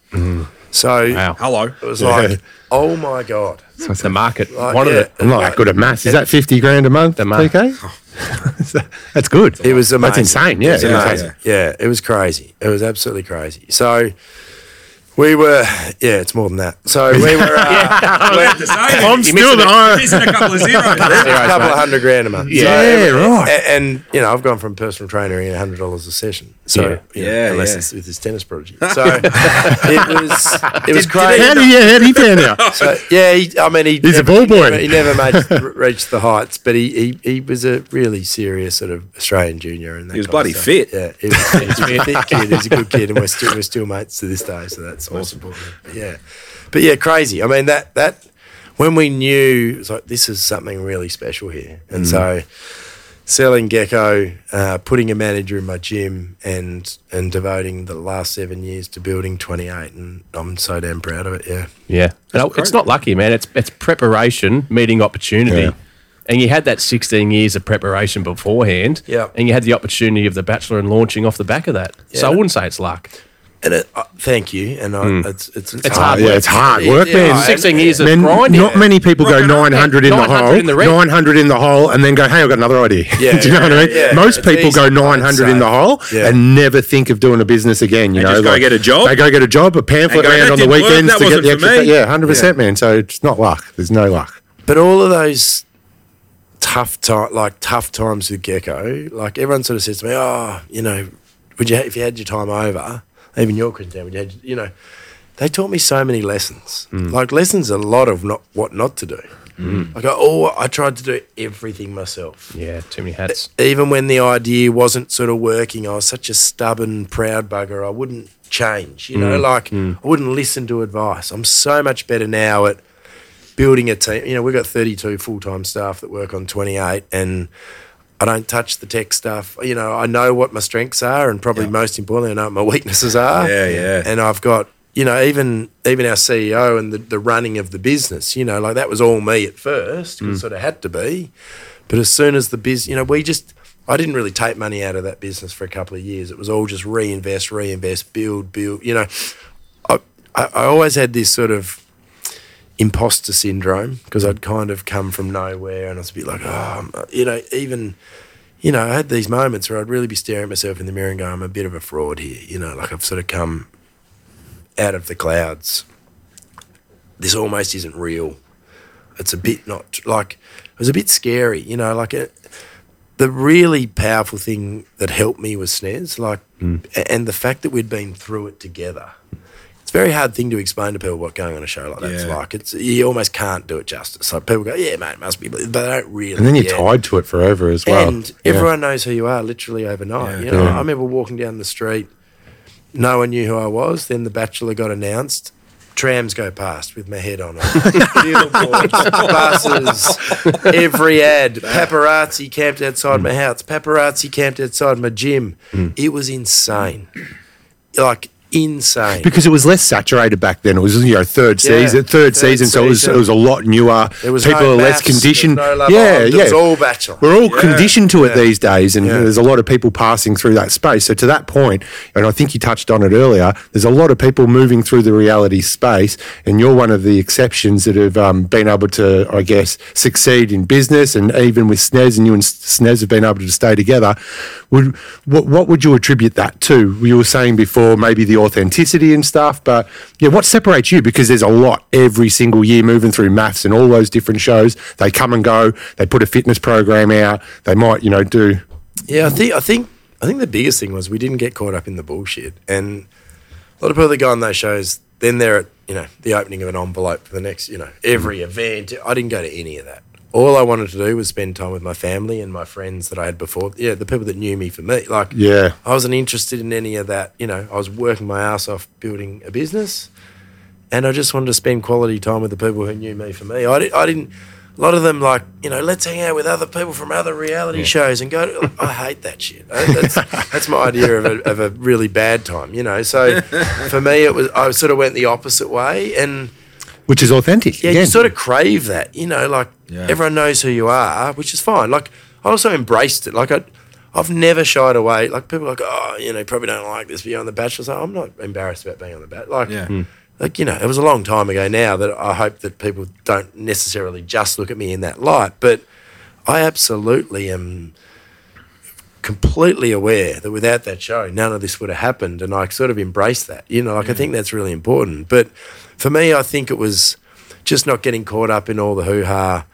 So Wow. Hello. it was Yeah. like, oh my God. It's the market. Like, One yeah. of the I'm not that good at maths. Is that fifty grand a month, The month. P K? That's good. It was amazing. That's insane, yeah. It was Yeah. amazing. Yeah, it was crazy. It was absolutely crazy. So we were, yeah, it's more than that. So we were, uh, I'm You still missing the Missing a couple of zeros. a couple of hundred grand a month. Yeah, So, right. a- And, you know, I've gone from personal trainer in a hundred dollars a session. So Yeah. you know, Yeah, unless yeah. it's with his tennis prodigy. So it was, it was crazy. How do you, how do you pan out? So, yeah, he, I mean, he He's a never, ball he boy. never, he never made, reached the heights, but he, he, he was a really serious sort of Australian junior. And that He was kind of bloody stuff. fit. Yeah, he was, he was a fit kid. He was a good kid, and we're still we're still mates to this day. So that's most important. But yeah, but yeah, crazy. I mean, that that when we knew, it's like this is something really special here, and so. Selling Gecko, uh, putting a manager in my gym, and and devoting the last seven years to building twenty-eight, and I'm so damn proud of it. Yeah, Yeah. No, it's not lucky, man. It's it's preparation meeting opportunity. Yeah. And you had that sixteen years of preparation beforehand. Yeah. And you had the opportunity of The Bachelor and launching off the back of that. So I Yeah. wouldn't say it's luck. and it, uh, thank you. And I, it's, it's it's It's Uh, hard yeah, work. it's hard Yeah, work, yeah, man. I- sixteen years of Man, grinding. not many people go Rocking up, nine hundred in the nine hundred hole, in the red. nine hundred in the hole, and then go, hey, I've got another idea. Yeah, Do you know what I mean? yeah, Most it's people easy, go I'd nine hundred in say. the hole Yeah. and never think of doing a business again. You They know, just go get a job? They go get a job, a pamphlet And go, round "That on the didn't work, weekends that to get wasn't the for extra. me." Yeah, one hundred percent, man. So it's not luck. There's no luck. But all of those tough time, like tough times with Gecko, like everyone sort of says to me, "Oh, you know, would you if you had your time over, even your Quinton, would you, had, you know?" They taught me so many lessons. Like lessons, a lot of not what not to do. Like I, oh, I tried to do everything myself. Yeah, too many hats. Even when the idea wasn't sort of working, I was such a stubborn, proud bugger. I wouldn't change, you know, like I wouldn't listen to advice. I'm so much better now at building a team. You know, we've got thirty-two full-time staff that work on twenty-eight, and I don't touch the tech stuff. You know, I know what my strengths are, and probably most importantly, I know what my weaknesses are. Yeah, yeah. And I've got, you know, even even our C E O and the, the running of the business, you know, like that was all me at first, because it sort of had to be. But as soon as the business, you know, we just, I didn't really take money out of that business for a couple of years. It was all just reinvest, reinvest, build, build. You know, I, I, I always had this sort of imposter syndrome because I'd kind of come from nowhere and I was a bit like, oh, I'm- you know, even, you know, I had these moments where I'd really be staring at myself in the mirror and going, I'm a bit of a fraud here. You know, like I've sort of come out of the clouds. This almost isn't real. It's a bit not like, it was a bit scary, you know, like a, the really powerful thing that helped me was Snares, like, a- and the fact that we'd been through it together. It's a very hard thing to explain to people what going on a show like that's Yeah. like. It's you almost can't do it justice. Like people go, yeah, mate, it must be, but they don't really. And then you're get it. tied to it forever as well. And Yeah. everyone knows who you are literally overnight. Yeah. You know, Yeah. I remember walking down the street, no one knew who I was. Then The Bachelor got announced. trams go past with my head on it. Billboards, buses, every ad. Paparazzi camped outside my house. Paparazzi camped outside my gym. Mm. It was insane. Like, insane. Because it was less saturated back then. It was, you know, third Yeah, season, third, third season, so it was, season. it was a lot newer. There was People no are less maths, conditioned. there was no Love yeah, Island, yeah. It was all Bachelor. We're all Yeah. conditioned to it Yeah. these days, and Yeah. there's a lot of people passing through that space. So to that point, and I think you touched on it earlier, there's a lot of people moving through the reality space, and you're one of the exceptions that have um, been able to, I guess, succeed in business, and even with Snez, and you and Snez have been able to stay together. Would what, what would you attribute that to? You were saying before maybe the authenticity and stuff, but yeah, what separates you? Because there's a lot every single year moving through maths and all those different shows. They come and go. They put a fitness program out. They might, you know, do. Yeah, I think I think I think the biggest thing was we didn't get caught up in the bullshit. And a lot of people that go on those shows, then they're at, you know, the opening of an envelope for the next, you know, every event. I didn't go to any of that. All I wanted to do was spend time with my family and my friends that I had before. Yeah, the people that knew me for me. Like, Yeah. I wasn't interested in any of that. You know, I was working my ass off building a business, and I just wanted to spend quality time with the people who knew me for me. I, di- I didn't. A lot of them, like, you know, let's hang out with other people from other reality shows and go to, I hate that shit. I- That's, that's my idea of a, of a really bad time, you know. So for me, it was, I sort of went the opposite way, and Which is authentic. yeah, again. you sort of crave that, you know, like Yeah. everyone knows who you are, which is fine. Like, I also embraced it. Like, I, I've never shied away. Like, people are like, oh, you know, you probably don't like this, but you're on The Bachelor. So I'm not embarrassed about being on The Bachelor. Like, Yeah. like, you know, it was a long time ago now that I hope that people don't necessarily just look at me in that light. But I absolutely am completely aware that without that show, none of this would have happened. And I sort of embrace that, you know, like I think that's really important. But for me, I think it was just not getting caught up in all the hoo-ha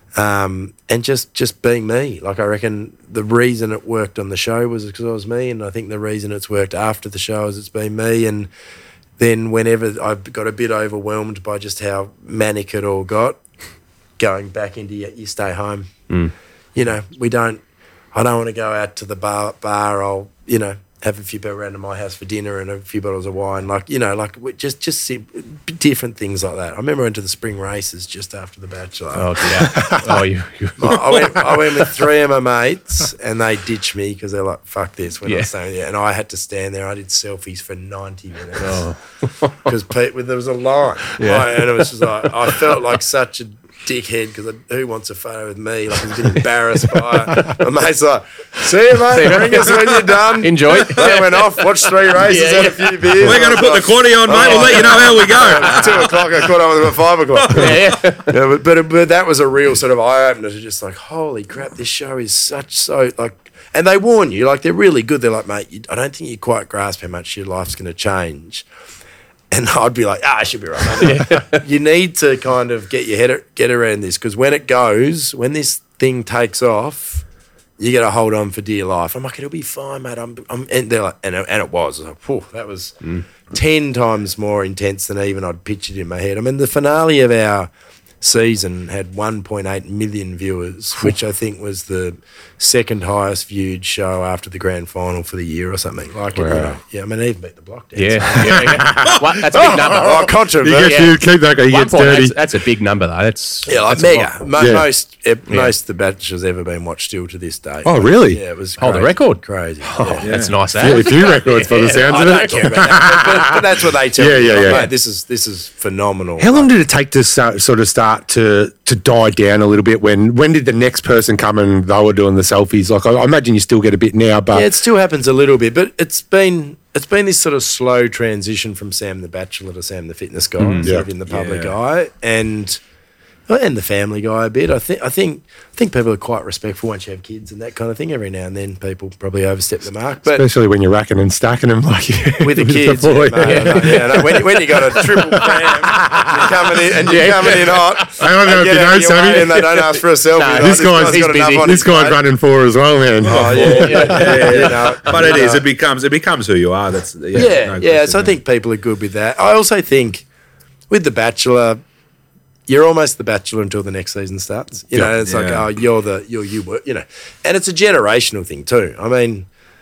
um, and just, just being me. Like, I reckon the reason it worked on the show was because I was me, and I think the reason it's worked after the show is it's been me. And then whenever I got a bit overwhelmed by just how manic it all got, going back into you, you stay home. Mm. You know, we don't, I don't want to go out to the bar, bar. I'll, you know, have a few people around to my house for dinner and a few bottles of wine. Like, you know, like we just, just sim- different things like that. I remember I went to the spring races just after The Bachelor. Oh, dear. oh, you. you I I went, I went with three of my mates, and they ditched me because they're like, fuck this, we're Yeah. not staying there. And I had to stand there. I did selfies for ninety minutes oh. because there was a line. Yeah. Right? And it was just like, I felt like such a dickhead because who wants a photo with me? Like, I was getting embarrassed by it. My mate's like, see you, mate. See you, mate. Ring us when you're done. Enjoy. They went off, watched three races, Yeah, had yeah. a few beers. We're going to put the quaddy on, mate. We'll let you know how we go. Two o'clock, I caught up with them at five o'clock. Yeah, yeah. Yeah, but, but but that was a real sort of eye opener to just like, holy crap, this show is such so like, and they warn you, like they're really good. They're like, mate, you, I don't think you quite grasp how much your life's going to change. And I'd be like, ah, I should be right. Yeah. You need to kind of get your head get around this because when it goes, when this thing takes off, you got to hold on for dear life. I'm like, it'll be fine, mate. I'm, I'm and they're like, and it, and it was. I was like, whew, that was Mm. ten times more intense than even I'd pictured in my head. I mean, the finale of our season had one point eight million viewers, which I think was the second highest viewed show after the grand final for the year or something. Like, it, you know, yeah, I mean, even beat the block down. Yeah, yeah, yeah. What? That's a big number. Oh, You, controversial. get, you keep that going, you One get point, dirty. that's, that's a big number, though. That's Yeah, like that's a mega. lot. Mo- Yeah. Most eh, most of The Bachelor's ever been watched still to this day. Oh, really? Yeah, it was Hold the crazy. record. Crazy. Oh, Yeah. that's nice. Yeah, Eh? a few records by the sounds I of don't it. care about that, but, but, but that's what they tell Yeah, me. yeah, Like, yeah. mate, this is this is phenomenal. How long did it take to start, sort of start to to die down a little bit? When when did the next person come and they were doing the selfies? Like, I, I imagine you still get a bit now, but Yeah, it still happens a little bit, but it's been it's been this sort of slow transition from Sam the Bachelor to Sam the Fitness Guy, sort yeah. of in the public Yeah. eye, and and the Family Guy a bit. I think I think I think people are quite respectful once you have kids and that kind of thing. Every now and then, people probably overstep the mark, but especially when you're racking and stacking them like with the kids, yeah, boy. mate, I know, yeah, I know. When, when you got a triple cram, you're coming in and you're Yeah. coming in hot. I don't know and if get you out know, of your Sammy. way and they don't ask for a selfie. No, Like, This guy's- he's got enough busy. on This his guy's plate. running for as well, man. Oh yeah, yeah, yeah, you know. But it You is. know. It becomes. It becomes who you are. That's yeah. Yeah, no yeah. question So I there. think people are good with that. I also think with The Bachelor, you're almost The Bachelor until the next season starts. You know, Yeah. it's like, Yeah. oh, you're the you're you were, you know, and it's a generational thing too. I mean,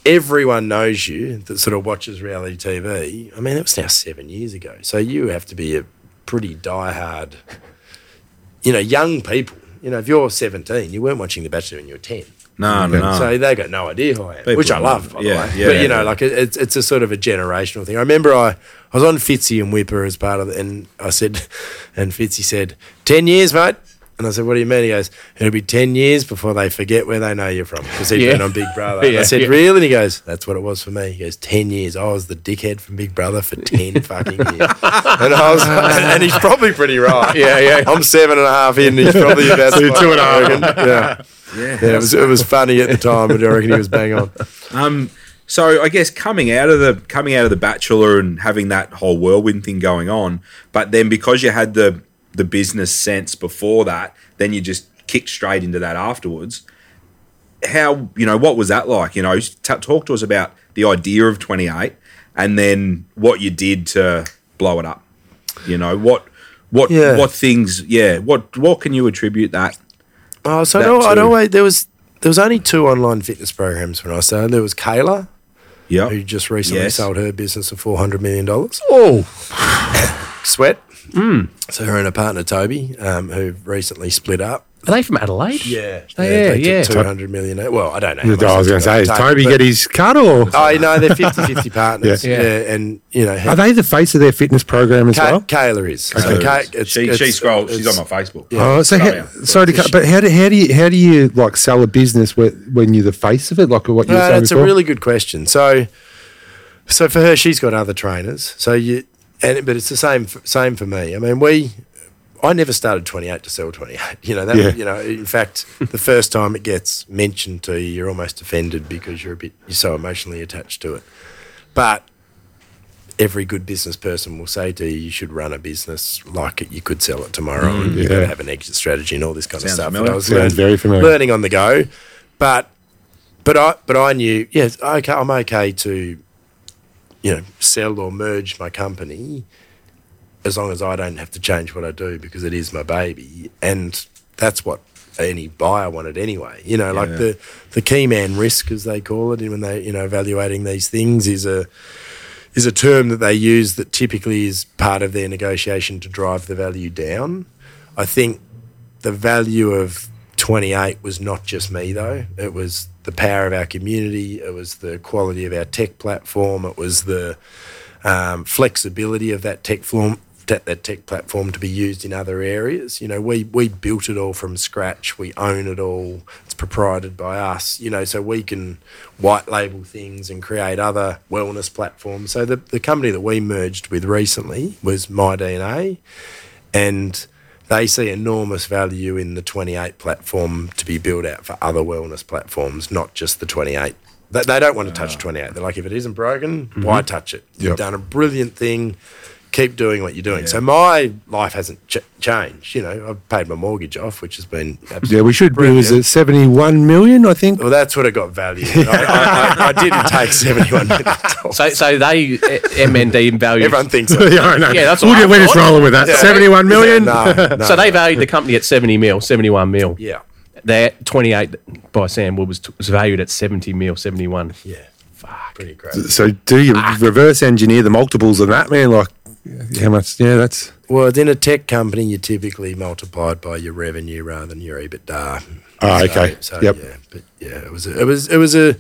everyone knows you that sort of watches reality T V. I mean, it was now seven years ago. So you have to be a pretty diehard, you know, young people. You know, if you're seventeen, you weren't watching The Bachelor when you were ten. No, no, no. So they got no idea who I am, People which I know. love, by Yeah, the way. yeah, but, you yeah. know, like it, it's it's a sort of a generational thing. I remember I, I was on Fitzy and Whipper as part of it, and I said, and Fitzy said, ten years, mate. And I said, what do you mean? He goes, it'll be ten years before they forget where they know you from, because he'd Yeah. been on Big Brother. And Yeah, I said, yeah. really? And he goes, that's what it was for me. He goes, ten years. I was the dickhead from Big Brother for ten fucking years. And I was, and he's probably pretty right. Yeah, yeah. I'm seven and a half in, he's probably about So you're two and a half. I reckon. Yeah. Yeah. Yeah, it was, it was funny at the time, but I reckon he was bang on. Um, so I guess coming out of the coming out of the Bachelor and having that whole whirlwind thing going on, but then because you had the the business sense before that, then you just kicked straight into that afterwards. How, you know, what was that like? You know, t- talk to us about the idea of twenty-eight and then what you did to blow it up. You know, what what Yeah. what things? Yeah, what what can you attribute that? Oh, so That no, I too. don't wait. There was there was only two online fitness programs when I started. There was Kayla, Yeah, who just recently Yes. sold her business for four hundred million dollars. Oh, Sweat. So her and her partner Toby, um, who recently split up. are they from Adelaide? Yeah, Oh, yeah, yeah. two hundred million. Well, I don't know. how much I was they going to say, took does up, Toby but- get his cut or Oh, no, they're fifty-fifty partners. Yeah. yeah. Yeah. and you know, are they the face of their fitness program as Kay- well? Kayla is. So So Kay, it's, she it's, she scrolled. She's it's- on my Facebook. Oh, so Oh, how, yeah. sorry to cut, but how do how do you how do you like sell a business where, when you're the face of it, like what you were No, saying that's before? a really good question. So, so for her, she's got other trainers. So you, and but it's the same f- same for me. I mean, we, I never started twenty-eight to sell twenty-eight. You know that. Yeah. You know, in fact, the first time it gets mentioned to you, you're almost offended because you're a bit you're so emotionally attached to it. But every good business person will say to you, you should run a business like it. You could sell it tomorrow. and You've got yeah. to have an exit strategy and all this kind Sounds of stuff. familiar. And I was Sounds learn- very familiar. learning on the go, but but I but I knew yes, okay, I'm okay to, you know, sell or merge my company as long as I don't have to change what I do because it is my baby, and that's what any buyer wanted anyway. You know, like Yeah. the the key man risk, as they call it, when they you know evaluating these things, is a is a term that they use that typically is part of their negotiation to drive the value down. I think the value of twenty-eight was not just me though. It was the power of our community. It was the quality of our tech platform. It was the um, flexibility of that tech form, that, that tech platform to be used in other areas. You know, we we built it all from scratch. We own it all. It's proprietary by us. You know, so we can white label things and create other wellness platforms. So the the company that we merged with recently was My D N A, and they see enormous value in the twenty-eight platform to be built out for other wellness platforms, not just the twenty-eight. They, they don't want to touch twenty-eight. They're like, if it isn't broken, why touch it? You've Yep. done a brilliant thing. Keep doing what you're doing. So my life hasn't ch- changed. You know, I've paid my mortgage off, which has been absolutely Yeah, we should. It was brilliant. at seventy-one million, I think. Well, that's what it got valued. I, I, I, I didn't take seventy-one million dollars. So, so they uh, M N D valued. Everyone thinks so. yeah, I know. Yeah, that's we'll what I get, we're just thought. rolling with that. Yeah. Seventy-one million. No, no, So they valued the company at seventy mil, seventy-one mil. Yeah. That twenty-eight by Sam Wood was, was valued at seventy mil, seventy-one. Yeah. Fuck. Pretty great. So do you reverse engineer the multiples of that, man? Like how much? Yeah, that's Well, in a tech company, you typically multiply it by your revenue rather than your EBITDA. Oh, okay. So, so Yep. yeah, but yeah, it was a, it was it was a.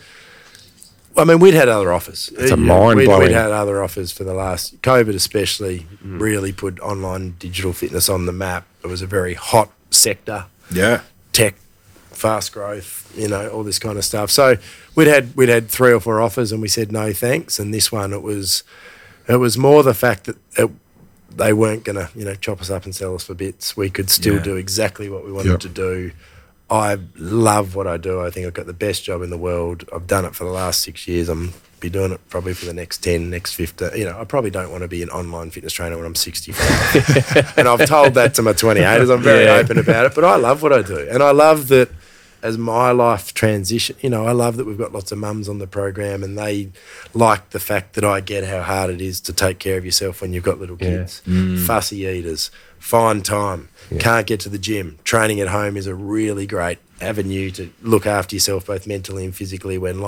I mean, we'd had other offers. It's a You know, we'd, mind-blowing- we'd had other offers for the last COVID, especially really put online digital fitness on the map. It was a very hot sector. Yeah. Tech, fast growth, you know, all this kind of stuff. So we'd had we'd had three or four offers, and we said no thanks. And this one, it was it was more the fact that it, they weren't going to, you know, chop us up and sell us for bits. We could still Yeah. do exactly what we wanted Yep. to do. I love what I do. I think I've got the best job in the world. I've done it for the last six years. I'm be doing it probably for the next ten, next fifteen. You know, I probably don't want to be an online fitness trainer when I'm sixty-five. And I've told that to my twenty-eighters. I'm very Yeah. open about it, but I love what I do. And I love that as my life transition, you know, I love that we've got lots of mums on the program and they like the fact that I get how hard it is to take care of yourself when you've got little Yeah. kids. Fussy eaters, find time, can't get to the gym. Training at home is a really great avenue to look after yourself both mentally and physically when life's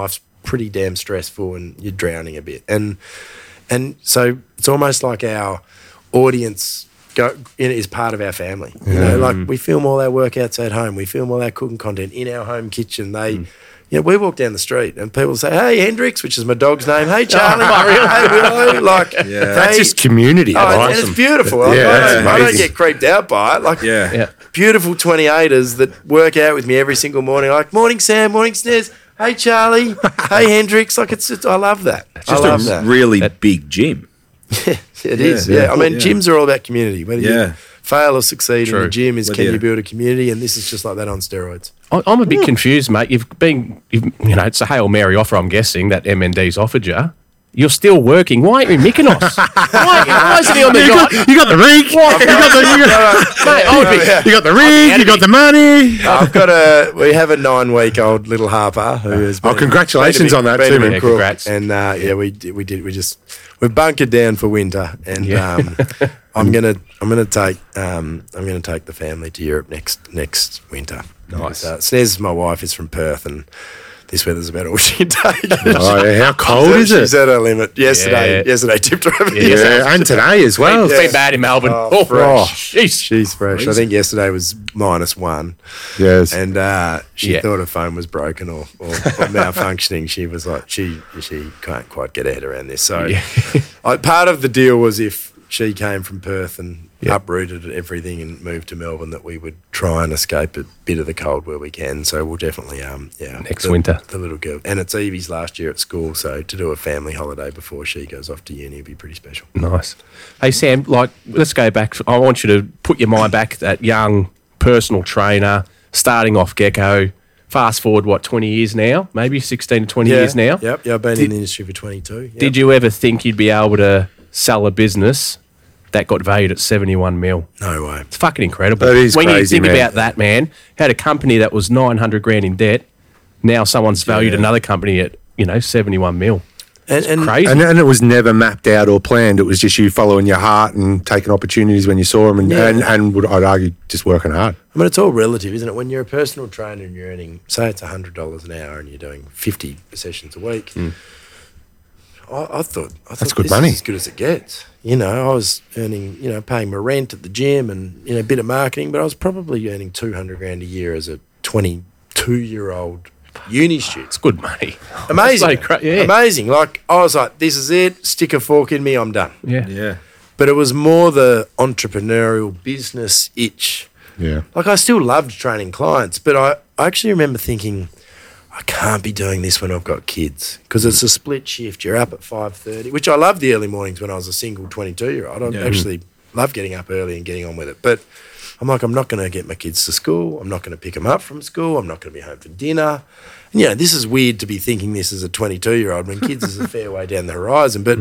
pretty damn stressful and you're drowning a bit. And and so it's almost like our audience go is part of our family. You know, like we film all our workouts at home, we film all our cooking content in our home kitchen. They. Mm. Yeah, we walk down the street and people say, "Hey, Hendrix," which is my dog's name. "Hey, Charlie." "Hey, Willow." Like, Yeah. they, That's just community. oh, Awesome. and it's beautiful. Like, Yeah, I, that's don't, I don't amazing. get creeped out by it. Like, Yeah. Yeah. beautiful twenty-eighters that work out with me every single morning. Like, "Morning, Sam. Morning, Snez. Hey, Charlie. Hey, Hendrix." Like, it's just, I love that. I Just love a that. really big gym. It is. yeah, Yeah, I mean, yeah. gyms are all about community. Whether Yeah. you fail or succeed True. in the gym is Whether can you- you build a community, and this is just like that on steroids. I- I'm a bit confused, mate. You've been, you've, you know, it's a Hail Mary offer, I'm guessing, that M N D's offered you. You're still working. Why aren't you in Mykonos? why, why isn't he on the You yacht? got, you got the rig. You got the, you got, Mate, I would be, you got the rig. You got the money. I've got a. We have a nine-week-old little Harper who has. Oh, Been, congratulations been a on that been too, a man. big Yeah, crook. congrats. And uh, yeah, we did, we did. We just we bunkered down for winter, and Yeah. um, I'm gonna I'm gonna take um, I'm gonna take the family to Europe next next winter. Nice. Uh, Snez, my wife, is from Perth, and this weather's about all she can take. Oh, yeah, how cold is She's it? at her limit. Yesterday, Yeah. yesterday tipped her over. Yeah. Yeah, and today as well. it's been bad in Melbourne. Oh, Oh, fresh. jeez. She's fresh. I think yesterday was minus one. Yes. And uh, she Yeah. thought her phone was broken or, or, or malfunctioning. She was like, she she can't quite get her head around this. So Yeah. I, part of the deal was if she came from Perth and Yeah. uprooted everything and moved to Melbourne, that we would try and escape a bit of the cold where we can. So we'll definitely, um, yeah. Next the, winter. The little girl. And it's Evie's last year at school, so to do a family holiday before she goes off to uni would be pretty special. Nice. Hey, Sam, like, let's go back. I want you to put your mind back, that young personal trainer, starting off Gecko. Fast forward, what, twenty years now? Maybe sixteen to twenty years now? Yep, yeah, I've been Did- in the industry for twenty-two. Yep. Did you ever think you'd be able to sell a business that got valued at seventy-one mil? No way. It's fucking incredible. That is when crazy, you think man. about that, man, had a company that was nine hundred grand in debt. Now someone's valued Yeah. another company at, you know, seventy-one mil. And, and Crazy. And, and it was never mapped out or planned. It was just you following your heart and taking opportunities when you saw them, and Yeah. and, and would, I'd argue just working hard. I mean, it's all relative, isn't it? When you're a personal trainer and you're earning, say it's one hundred dollars an hour and you're doing fifty sessions a week, I, I thought, I thought good this money. is as good as it gets. You know, I was earning, you know, paying my rent at the gym and, you know, a bit of marketing, but I was probably earning two hundred grand a year as a twenty-two-year-old uni student. It's good money. Amazing. That's so cra- yeah. Amazing. Like, I was like, this is it. Stick a fork in me, I'm done. Yeah. Yeah. But it was more the entrepreneurial business itch. Yeah. Like, I still loved training clients, but I, I actually remember thinking, I can't be doing this when I've got kids because it's a split shift. You're up at five thirty, which I loved the early mornings when I was a single twenty-two-year-old. I Yeah. actually love getting up early and getting on with it. But I'm like, I'm not going to get my kids to school. I'm not going to pick them up from school. I'm not going to be home for dinner. And, you know, this is weird to be thinking this as a twenty-two-year-old when kids is a fair way down the horizon. But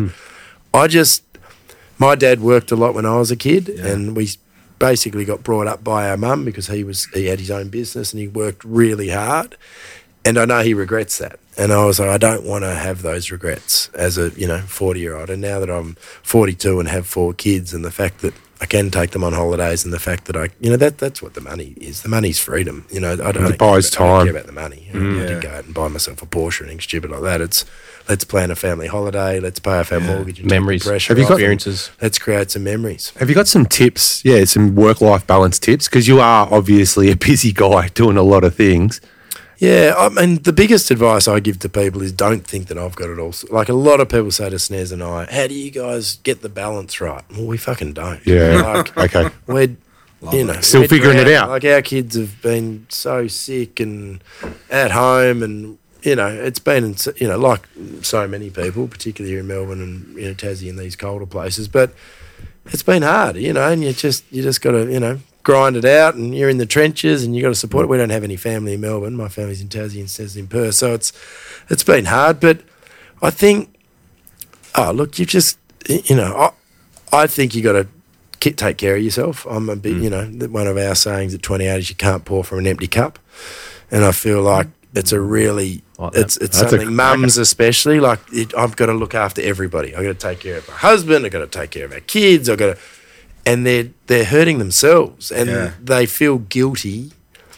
I just, my dad worked a lot when I was a kid and we basically got brought up by our mum because he was he had his own business and he worked really hard. And I know he regrets that. And I was like, I don't want to have those regrets as a, you know, forty-year-old. And now that I'm forty-two and have four kids and the fact that I can take them on holidays and the fact that I, you know, that that's what the money is. The money's freedom. You know, I don't, It buys care about, I don't time. care about the money. You know, I didn't go out and buy myself a Porsche or anything stupid like that. It's let's plan a family holiday. Let's pay off our mortgage. And take the Memories, pressure Have you off got- and experiences. Let's create some memories. Have you got some tips? Yeah, some work-life balance tips because you are obviously a busy guy doing a lot of things. Yeah, I mean, the biggest advice I give to people is don't think that I've got it all. Like a lot of people say to Snez and I, how do you guys get the balance right? Well, we fucking don't. Yeah. Like, Okay. we're, you know, Still we're figuring it drowning. out. Like our kids have been so sick and at home and, you know, it's been, in, you know, like so many people, particularly here in Melbourne and, you know, Tassie and these colder places, but it's been hard, you know, and you just, you just got to, you know, grind it out and you're in the trenches and you got to support it. We don't have any family in Melbourne. My family's in Tassie and Snez in Perth. So it's, it's been hard, but I think, oh, look, you just, you know, I, I think you got to take care of yourself. I'm a bit, you know, one of our sayings at twenty-eight is you can't pour from an empty cup. And I feel like it's a really, Like that. it's it's That's a something, mums especially, like it, I've got to look after everybody. I've got to take care of my husband. I've got to take care of our kids. I've got to, and they're, they're hurting themselves and Yeah. they feel guilty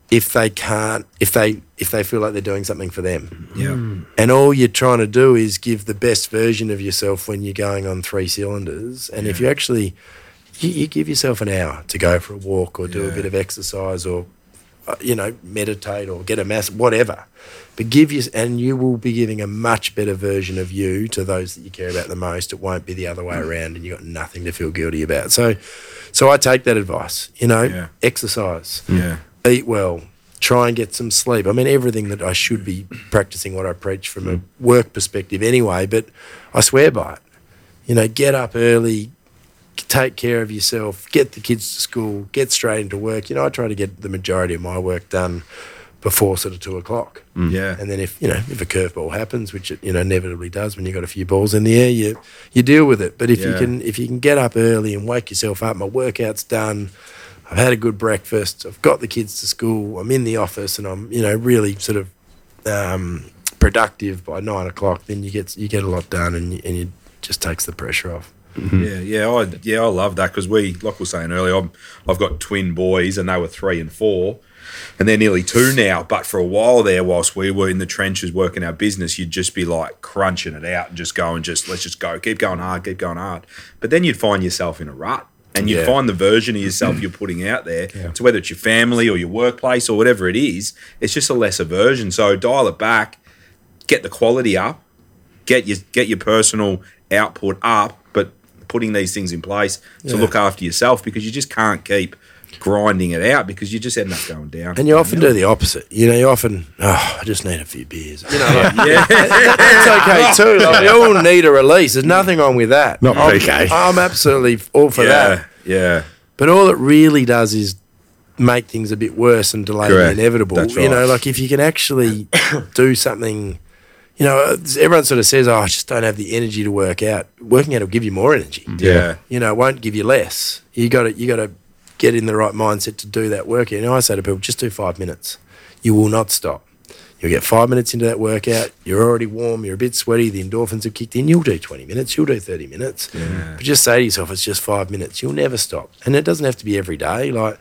if they can't, if they if they feel like they're doing something for them. Yeah. And all you're trying to do is give the best version of yourself when you're going on three cylinders. And if you actually, you, you give yourself an hour to go for a walk or do a Yeah. bit of exercise or, uh, you know, meditate or get a mass, whatever. But give you, and you will be giving a much better version of you to those that you care about the most. It won't be the other way around, and you've got nothing to feel guilty about. So, so I take that advice. You know, Yeah. exercise, Yeah. eat well, try and get some sleep. I mean, everything that I should be practicing what I preach from a work perspective anyway, but I swear by it. You know, get up early, take care of yourself, get the kids to school, get straight into work. You know, I try to get the majority of my work done before sort of two o'clock. Yeah. And then if, you know, if a curveball happens, which it, you know, inevitably does when you've got a few balls in the air, you you deal with it. But if you Yeah. can if you can get up early and wake yourself up, my workout's done, I've had a good breakfast, I've got the kids to school, I'm in the office and I'm, you know, really sort of um, productive by nine o'clock, then you get you get a lot done and you, and it just takes the pressure off. Yeah, yeah, I yeah, I love that because we, like we were saying earlier, I'm, I've got twin boys and they were three and four, and they're nearly two now. But for a while there, whilst we were in the trenches working our business, you'd just be like crunching it out and just going, just let's just go, keep going hard, keep going hard. But then you'd find yourself in a rut, and you'd Yeah. find the version of yourself you're putting out there. So whether it's your family or your workplace or whatever it is, it's just a lesser version. So dial it back, get the quality up, get your get your personal output up, but putting these things in place to Yeah. look after yourself, because you just can't keep grinding it out because you just end up going down. And you often do the opposite. You know, you often, oh, I just need a few beers. You know, like, yeah, that's okay too. Like, we all need a release. There's nothing wrong with that. Not I'm, P K. I'm absolutely all for yeah, that. yeah, But all it really does is make things a bit worse and delay Correct. the inevitable. That's You know, right. like if you can actually do something, you know, everyone sort of says, oh, I just don't have the energy to work out. Working out will give you more energy. yeah, You know, it won't give you less. You got to you got to get in the right mindset to do that workout. You know, I say to people, just do five minutes. You will not stop. You'll get five minutes into that workout. You're already warm. You're a bit sweaty. The endorphins have kicked in. You'll do twenty minutes. You'll do thirty minutes. But just say to yourself, it's just five minutes. You'll never stop. And it doesn't have to be every day. Like,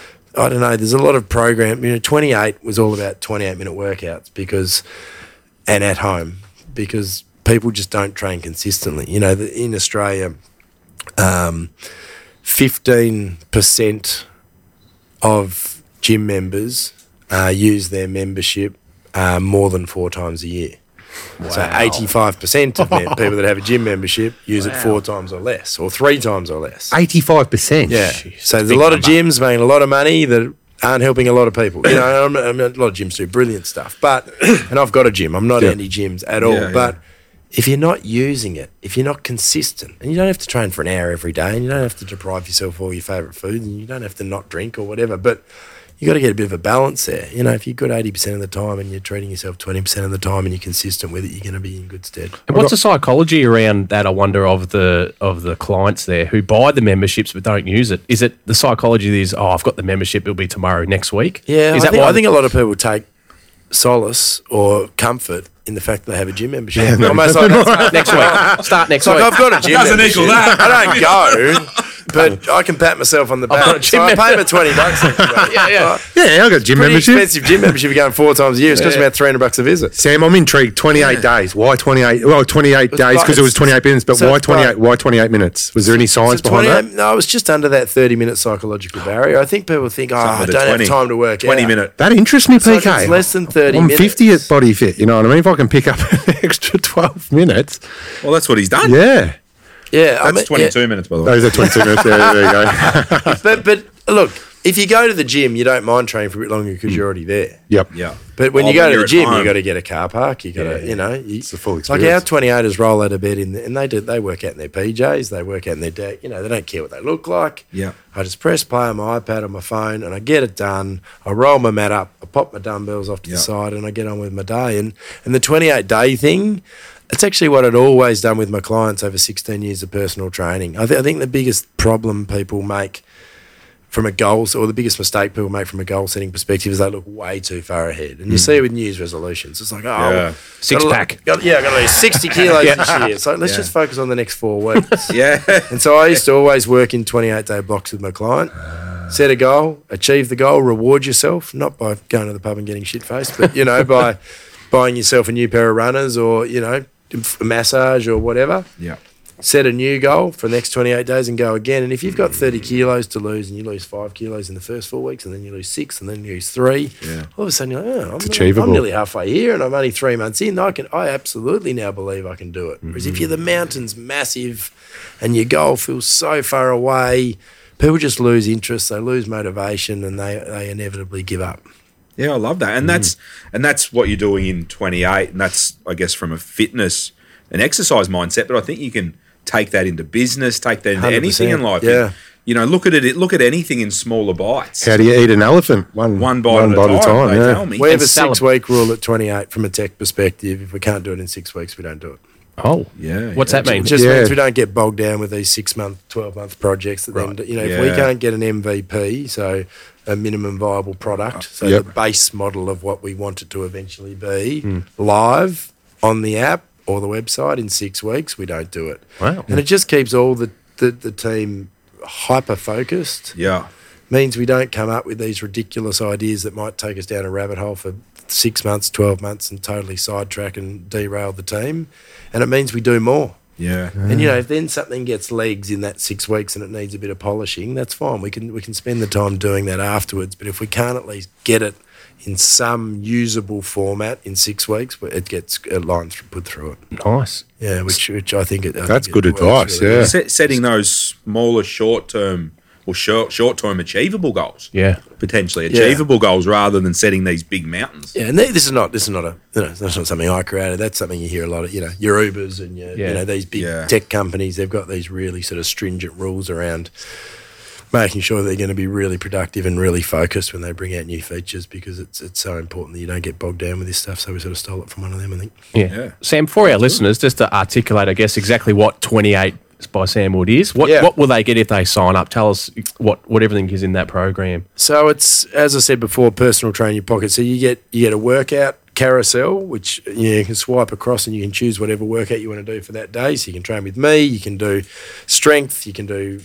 I don't know. There's a lot of program. You know, twenty-eight was all about twenty-eight minute workouts because, and at home, because people just don't train consistently. You know, the, in Australia, um, fifteen percent of gym members uh, use their membership uh, more than four times a year. So eighty-five percent of mem- people that have a gym membership use it four times or less, or three times or less. eighty-five percent. Yeah. Jeez, So there's a big lot of number. gyms making a lot of money that aren't helping a lot of people. You know, I'm, I'm, a lot of gyms do brilliant stuff, but and I've got a gym. I'm not Yeah. anti-gyms at all, Yeah, but yeah. if you're not using it, if you're not consistent, and you don't have to train for an hour every day, and you don't have to deprive yourself of all your favourite food, and you don't have to not drink or whatever, but you got to get a bit of a balance there. You know, if you're good eighty percent of the time and you're treating yourself twenty percent of the time and you're consistent with it, you're going to be in good stead. And what's the psychology around that? I wonder of the of the clients there who buy the memberships but don't use it. Is it the psychology that is, oh, I've got the membership, it'll be tomorrow, next week? Yeah, is I, that think, why I think a lot of people take solace or comfort in the fact that they have a gym membership. Yeah. Almost like that's next week? Start next It's like week. I've got a gym Doesn't membership. equal that. I don't go, but I can pat myself on the back. got a So gym I pay my twenty bucks. Yeah, yeah. Yeah, I got a gym Pretty membership. expensive gym membership. You're going four times a year. It's costing me about three hundred bucks a visit. Sam, I'm intrigued. twenty-eight days. Why twenty-eight? Well, twenty-eight It's days bu- because it was it's- twenty-eight minutes. But so why it's twenty-eight? bu- Why twenty-eight minutes? Was there any science So behind that? twenty-eight No, I was just under that thirty minute psychological barrier. I think people think, oh, I with don't the twenty have time to work twenty out. minute. That interests me, It's P like K. it's less than thirty I'm minutes. fifty at Body Fit. You know what I mean? If I can pick up an extra twelve minutes, Well, that's what he's done. yeah. Yeah, I That's mean, twenty-two yeah. minutes, by the way. Those are twenty-two minutes. Yeah, there you go. But but look, if you go to the gym, you don't mind training for a bit longer because you're already there. Yep. Yeah. But when Oh, you go to you're the at gym, home. you got to get a car park. You got to, Yeah. you know, you, It's the full Like our experience. twenty-eighters roll out of bed in, the, and they do. They work out in their P Js. They work out in their day. You know, they don't care what they look like. Yeah. I just press play on my iPad on my phone, and I get it done. I roll my mat up. I pop my dumbbells off to Yeah. the side, and I get on with my day. And and the twenty-eight day thing. It's actually what I'd always done with my clients over sixteen years of personal training. I, th- I think the biggest problem people make from a goal, or the biggest mistake people make from a goal setting perspective is they look way too far ahead. And you see it with New Year's resolutions. It's like, oh, Yeah. Six gotta lo- pack. got- yeah, I got to lose sixty kilos this year. It's like, let's Yeah. just focus on the next four weeks. Yeah. And so I used to always work in twenty-eight day blocks with my client. set a goal, achieve the goal, reward yourself, not by going to the pub and getting shit-faced, but, you know, by buying yourself a new pair of runners or, you know, a massage or whatever. Yeah. Set a new goal for the next twenty-eight days and go again. And if you've got thirty kilos to lose and you lose five kilos in the first four weeks and then you lose six and then you lose three, Yeah. all of a sudden you're like, oh, I'm, achievable. I'm nearly halfway here and I'm only three months in. I can, I absolutely now believe I can do it. Whereas if you're the mountain's massive and your goal feels so far away, people just lose interest, they lose motivation and they, they inevitably give up. Yeah, I love that. And that's and that's what you're doing in twenty-eight, and that's, I guess, from a fitness and exercise mindset, but I think you can take that into business, take that into one hundred anything percent, in life. yeah. You know, look at it look at anything in smaller bites. How do you eat an elephant? One, One bite at a time, they yeah. tell me. We have And a salad. six-week rule at twenty-eight from a tech perspective. If we can't do it in six weeks, we don't do it. Oh, Yeah, What's yeah. that mean? It just Yeah. means we don't get bogged down with these six-month, twelve-month projects. That Right. then, you know, if we Yeah. can't get an M V P, so a minimum viable product, so Yep. the base model of what we want it to eventually be, live on the app or the website in six weeks, we don't do it. Wow. And it just keeps all the, the, the team hyper-focused. Yeah. Means we don't come up with these ridiculous ideas that might take us down a rabbit hole for six months, twelve months and totally sidetrack and derail the team. And it means we do more. Yeah. And, you know, if then something gets legs in that six weeks and it needs a bit of polishing, that's fine. We can we can spend the time doing that afterwards. But if we can't at least get it in some usable format in six weeks, it gets a line th- put through it. Nice. Yeah, which which I think it. I That's think good it works advice, really yeah. well. Set, setting those smaller short term or short short term achievable goals. Yeah. Potentially Yeah. achievable goals rather than setting these big mountains. Yeah, and th- this is not this is not a you know that's not something I created. That's something you hear a lot of. You know, your Ubers and your Yeah. you know these big Yeah. tech companies. They've got these really sort of stringent rules around making sure they're going to be really productive and really focused when they bring out new features because it's it's so important that you don't get bogged down with this stuff. So we sort of stole it from one of them, I think. Yeah. Yeah. Sam, for our listeners, just to articulate, I guess, exactly what twenty-eight by Sam Wood is, what Yeah. what will they get if they sign up? Tell us what, what everything is in that program. So it's, as I said before, personal train in your pocket. So you get you get a workout carousel, which you can swipe across and you can choose whatever workout you want to do for that day. So you can train with me, you can do strength, you can do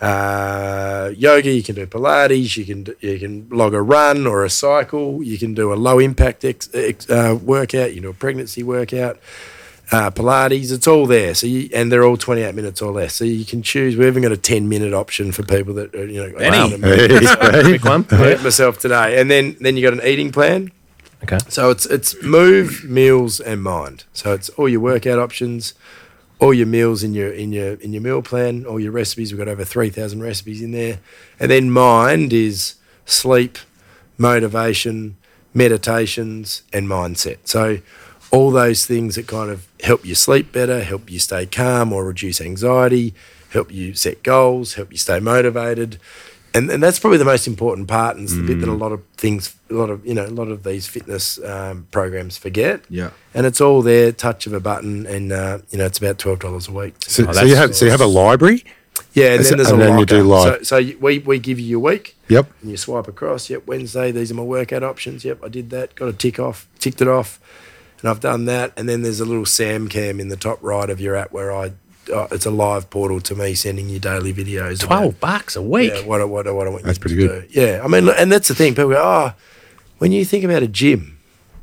uh, yoga, you can do Pilates, you can do, you can log a run or a cycle, you can do a low impact ex, ex, uh, workout, you can do a pregnancy workout. Uh, Pilates, it's all there. So you, and they're all twenty-eight minutes or less. So you can choose. We even got a ten minute option for people that are, you know. Any? Quick one. I hurt myself today, and then then you got an eating plan. Okay. So it's it's move, meals, and mind. So it's all your workout options, all your meals in your in your in your meal plan, all your recipes. We've got over three thousand recipes in there, and then mind is sleep, motivation, meditations, and mindset. So all those things that kind of help you sleep better, help you stay calm or reduce anxiety, help you set goals, help you stay motivated. And and that's probably the most important part, and it's the bit that a lot of things, a lot of, you know, a lot of these fitness um, programs forget. Yeah. And it's all there, touch of a button, and, uh, you know, it's about twelve dollars a week. So, Oh, so you that's have so you have a library. Yeah, and Is then it- there's and a then you locker. do live. So, so you, we, we give you your week, Yep. and you swipe across. Yep, Wednesday, these are my workout options. Yep, I did that. Got a tick off, ticked it off, and I've done that. And then there's a little Sam Cam in the top right of your app where I, uh, it's a live portal to me sending you daily videos. about- Twelve bucks a week. Yeah, what, I- what, I- what I want That's you pretty to good. do. Yeah, I mean, look, and that's the thing. People go, oh, when you think about a gym,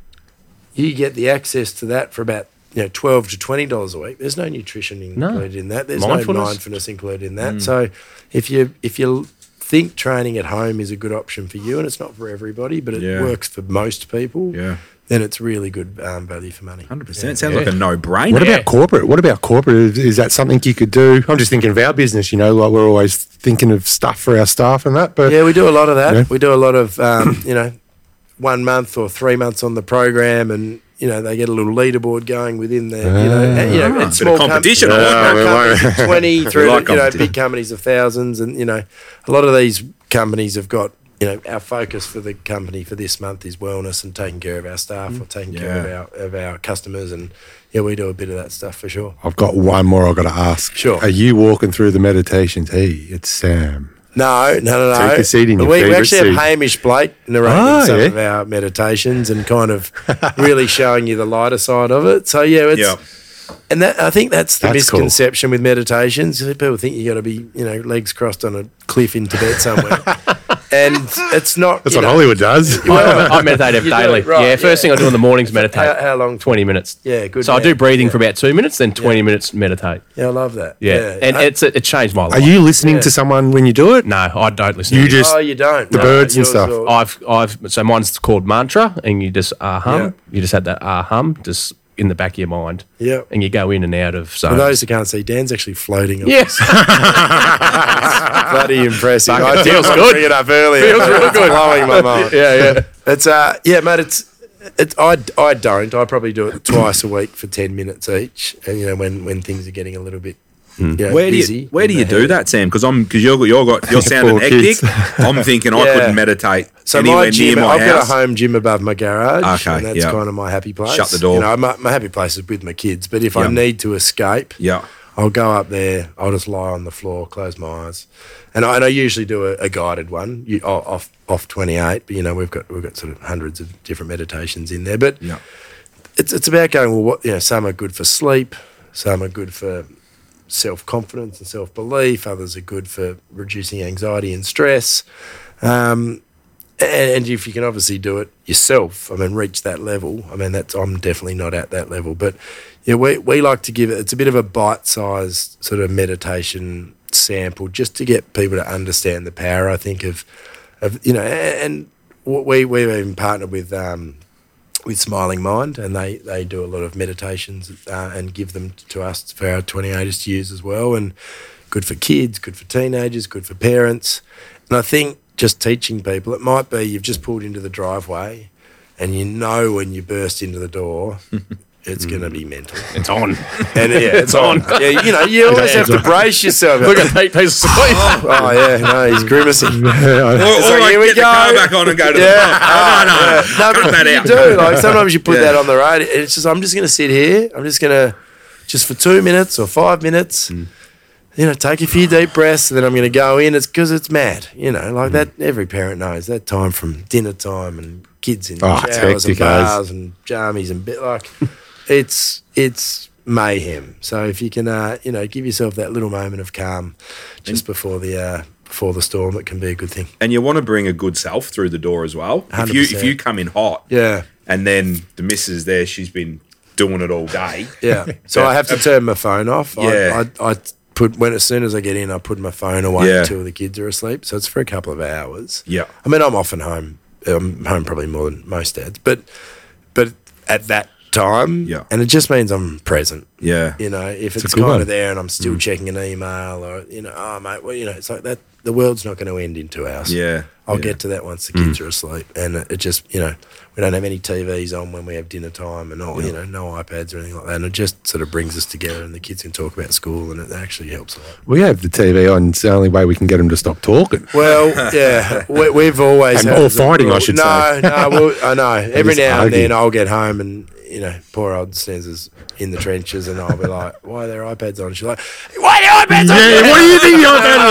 you get the access to that for about, you know, twelve to twenty dollars a week. There's no nutrition No. included in that. There's Mindfulness. no mindfulness included in that. So if you if you think training at home is a good option for you, and it's not for everybody, but it Yeah. works for most people, Yeah. then it's really good um, value for money. one hundred percent. Yeah. Sounds like a no-brainer. What Yeah. about corporate? What about corporate? Is, is that something you could do? I'm just thinking of our business. You know, like we're always thinking of stuff for our staff and that. But Yeah, we do a lot of that. Yeah. We do a lot of, um, you know, one month or three months on the program, and you know they get a little leaderboard going within the, you know, and, you know, Ah, and bit small of competition. Com- I like small that. companies of twenty through like to, you know, competition. big companies of thousands, and you know, a lot of these companies have got, you know, our focus for the company for this month is wellness and taking care of our staff or taking care Yeah. of our of our customers, and yeah, we do a bit of that stuff for sure. I've got one more I've got to ask. Sure. Are you walking through the meditations? Hey, it's Sam. No, no, no, no. Take a seat in your we, we favourite actually seat. have Hamish Blake narrating Ah, some yeah. of our meditations and kind of really showing you the lighter side of it. So yeah, it's Yeah. and that I think that's the That's cool. misconception with meditations. People think you got to be, you know, legs crossed on a cliff in Tibet somewhere. and it's not. That's you what know, Hollywood does. Well, I meditate You do daily. it, right, yeah, first yeah. thing I do in the mornings meditate. How, how long? twenty minutes. Yeah, good So I man. do breathing Yeah. for about two minutes, then twenty minutes meditate. Yeah, I love that. Yeah, and I- it's it changed my life. Are you listening Yeah. to someone when you do it? No, I don't listen. You to just- oh, you don't. the No, birds and yours stuff. are- I've I've so mine's called mantra, and you just ah hum. Yeah. You just had that ah hum just in the back of your mind. Yeah. and you go in and out of For zones. those who can't see, Dan's actually floating. Yes, Bloody impressive. Fuck, it I feels feels good. Bring it up earlier. Feels really good. Blowing my mind. yeah, yeah. It's uh, yeah, mate. It's it's I, I don't. I probably do it twice a week for ten minutes each. And you know when, when things are getting a little bit you know, Where do busy. you where do in you the do head. that, Sam? Because I'm because you're you're got you're sounding Four hectic. kids. I'm thinking I Yeah. couldn't meditate So anywhere my gym, near my I've house. got a home gym above my garage, Okay, and that's yeah. kind of my happy place. Shut the door. You know, my, my happy place is with my kids. But if I Yeah. need to escape, Yeah, I'll go up there. I'll just lie on the floor, close my eyes, and I, and I usually do a, a guided one you, o- off off twenty-eight. But you know, we've got we've got sort of hundreds of different meditations in there. But yeah, it's it's about going. Well, what you know, some are good for sleep, some are good for self confidence and self belief. Others are good for reducing anxiety and stress. Um, and, and if you can obviously do it yourself, I mean, reach that level. I mean, that's I'm definitely not at that level, but yeah, we we like to give it. It's a bit of a bite-sized sort of meditation sample, just to get people to understand the power. I think of, of you know, and, and what we we've even partnered with. Um, with Smiling Mind, and they, they do a lot of meditations uh, and give them to us for our twenty-eighters to use as well, and good for kids, good for teenagers, good for parents. And I think just teaching people, it might be you've just pulled into the driveway and you know when you burst into the door, it's going to be mental. It's on. And yeah, it's on. Yeah, you know, you always have to brace yourself. Look at Pete. He's asleep. Oh, yeah, no, he's grimacing. or, or So like here we get the go. car back on and go to Yeah. the pub. Oh, no, no, Yeah. no, No, cut but that you out. do. Like sometimes you put Yeah. that on the road. It's just I'm just going to sit here. I'm just going to just for two minutes or five minutes. Mm. You know, take a few deep breaths, and then I'm going to go in. It's because it's mad. You know, Mm. like that. Every parent knows that time from dinner time and kids in Oh, it's showers and hectic, guys. bars and jammies and bit like it's it's mayhem. So if you can, uh, you know, give yourself that little moment of calm just before the uh, before the storm, it can be a good thing. And you want to bring a good self through the door as well. If you one hundred percent. if you come in hot, Yeah. and then the missus there, she's been doing it all day. Yeah. So I have to turn my phone off. Yeah. I, I, I put when as soon as I get in, I put my phone away Yeah. until the kids are asleep. So it's for a couple of hours. Yeah. I mean, I'm often home. I'm home probably more than most dads, but but at that time, Yeah. and it just means I'm present. Yeah. You know, if a it's good kind one. of there and I'm Mm. still checking an email or you know, oh mate, well, you know, it's like that. The world's not going to end in two hours. Yeah. I'll yeah. get to that once the kids are asleep, and it, it just you know we don't have any T Vs on when we have dinner time, and all you know no iPads or anything like that, and it just sort of brings us together, and the kids can talk about school, and it actually helps a lot. We have the T V on. It's the only way we can get them to stop talking. Well, yeah, we, we've always And had or as a fighting, I rule- should no, say. No, well, I know. Every just now and argue. then I'll get home and you know poor old Snez's in the trenches, and I'll be like, "Why are there iPads on?" She's like, "Why are there iPads on?" Yeah, what do you think you're doing?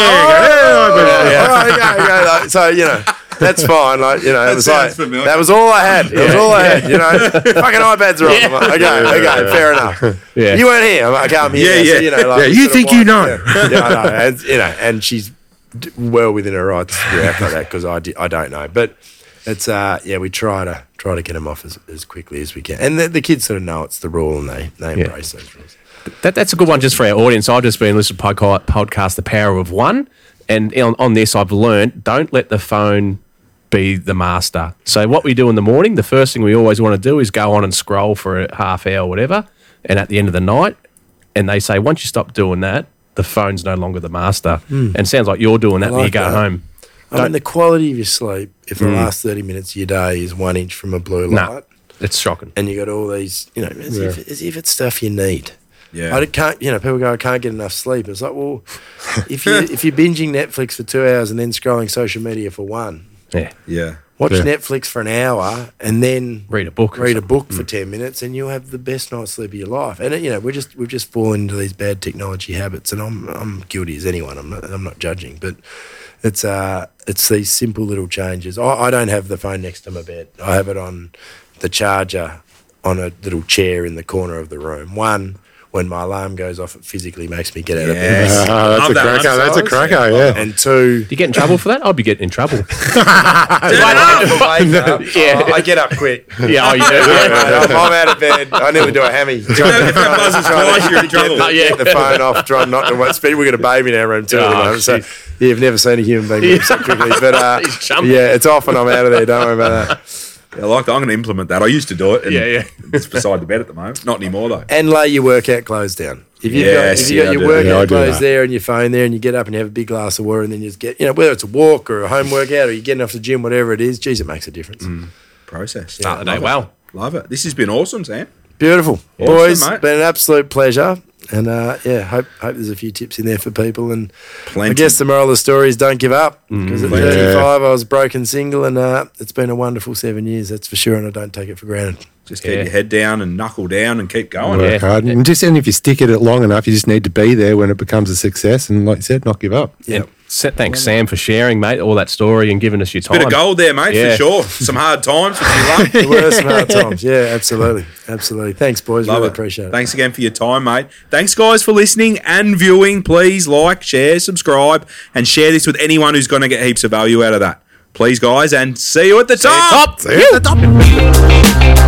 Yeah, yeah. All right, okay, okay, like, so you know that's fine. Like you know, it was like sounds familiar. that was all I had. That was all I had. You know, fucking iPads are on. I'm like, okay, okay, fair enough. Yeah. You weren't here. I'm like, okay, I'm here. Yeah, So, yeah. you know, like, Yeah, we you sort of think you like- know. Yeah, yeah, I know. And you know, and she's d- well within her rights to react like that because I, di- I don't know, but. It's uh yeah we try to try to get them off as, as quickly as we can, and the, the kids sort of know it's the rule and they they Yeah. embrace those rules. That, that's a good one just for our audience. I've just been listening to a podca- podcast, The Power of One. And on, on this, I've learned don't let the phone be the master. So, what we do in the morning, the first thing we always want to do is go on and scroll for a half hour or whatever. And at the end of the night, and they say, once you stop doing that, the phone's no longer the master. And it sounds like you're doing that when you like go that. home. I mean, the quality of your sleep, if the last thirty minutes of your day is one inch from a blue light, No, it's shocking. and you got all these, you know, as, if, as if it's stuff you need. Yeah. I can't, you know, people go, I can't get enough sleep. It's like, well, if you if you're binging Netflix for two hours and then scrolling social media for one, Yeah. Yeah. watch Yeah. Netflix for an hour and then Read a book. or read a something. book for ten minutes, and you'll have the best night's sleep of your life. And you know, we're just we've just fallen into these bad technology habits, and I'm I'm guilty as anyone. I'm not I'm not judging, but it's uh it's these simple little changes. I, I don't have the phone next to my bed. I have it on the charger on a little chair in the corner of the room. One, when my alarm goes off, it physically makes me get out of Yes. bed. Ah, that's Love a that cracker. one, That's a fellas. cracker. Yeah. And two, Do you get in trouble for that? I'd be getting in trouble. yeah, I get up quick. yeah, oh, you do. I'm, I'm out of bed. I nearly do a hammy. If that buzzes twice, you're in trouble. Get the, Yeah. get the phone off, trying not to wait. Speed. We've got a baby in our room too. Oh, at the moment, so jeez. yeah, you've never seen a human being move so quickly. But uh, He's jumping. yeah, it's off and I'm out of there. Don't worry about that. I like that. I'm going to implement that. I used to do it. And Yeah, yeah. It's beside the bed at the moment. Not anymore though. And lay your workout clothes down. If you've Yes, got, if you yeah, got I your do. workout Yeah, I do clothes that. there and your phone there, and you get up and you have a big glass of water, and then you just get, you know, whether it's a walk or a home workout or you're getting off the gym, whatever it is, geez, it makes a difference. Process. Start the day Love it. well. Love it. This has been awesome, Sam. Beautiful, Awesome, boys. mate. Been an absolute pleasure, and uh, yeah, hope hope there's a few tips in there for people. And Plenty. I guess the moral of the story is don't give up, because at Plenty. thirty-five I was broken single, and uh, it's been a wonderful seven years, that's for sure, and I don't take it for granted. Just keep Yeah. your head down and knuckle down and keep going. Work Yeah. hard. And just and if you stick at it long enough, you just need to be there when it becomes a success. And like you said, not give up. Yeah. And sa- thanks, Sam, for sharing, mate, all that story and giving us your time. Bit of gold there, mate, Yeah. for sure. Some hard times, which you love. There were some hard times. Yeah, absolutely. Absolutely. Thanks, boys. Love really it. appreciate it. Thanks again for your time, mate. Thanks, guys, for listening and viewing. Please like, share, subscribe, and share this with anyone who's going to get heaps of value out of that. Please, guys, and see you at the top. Top. See you at the top.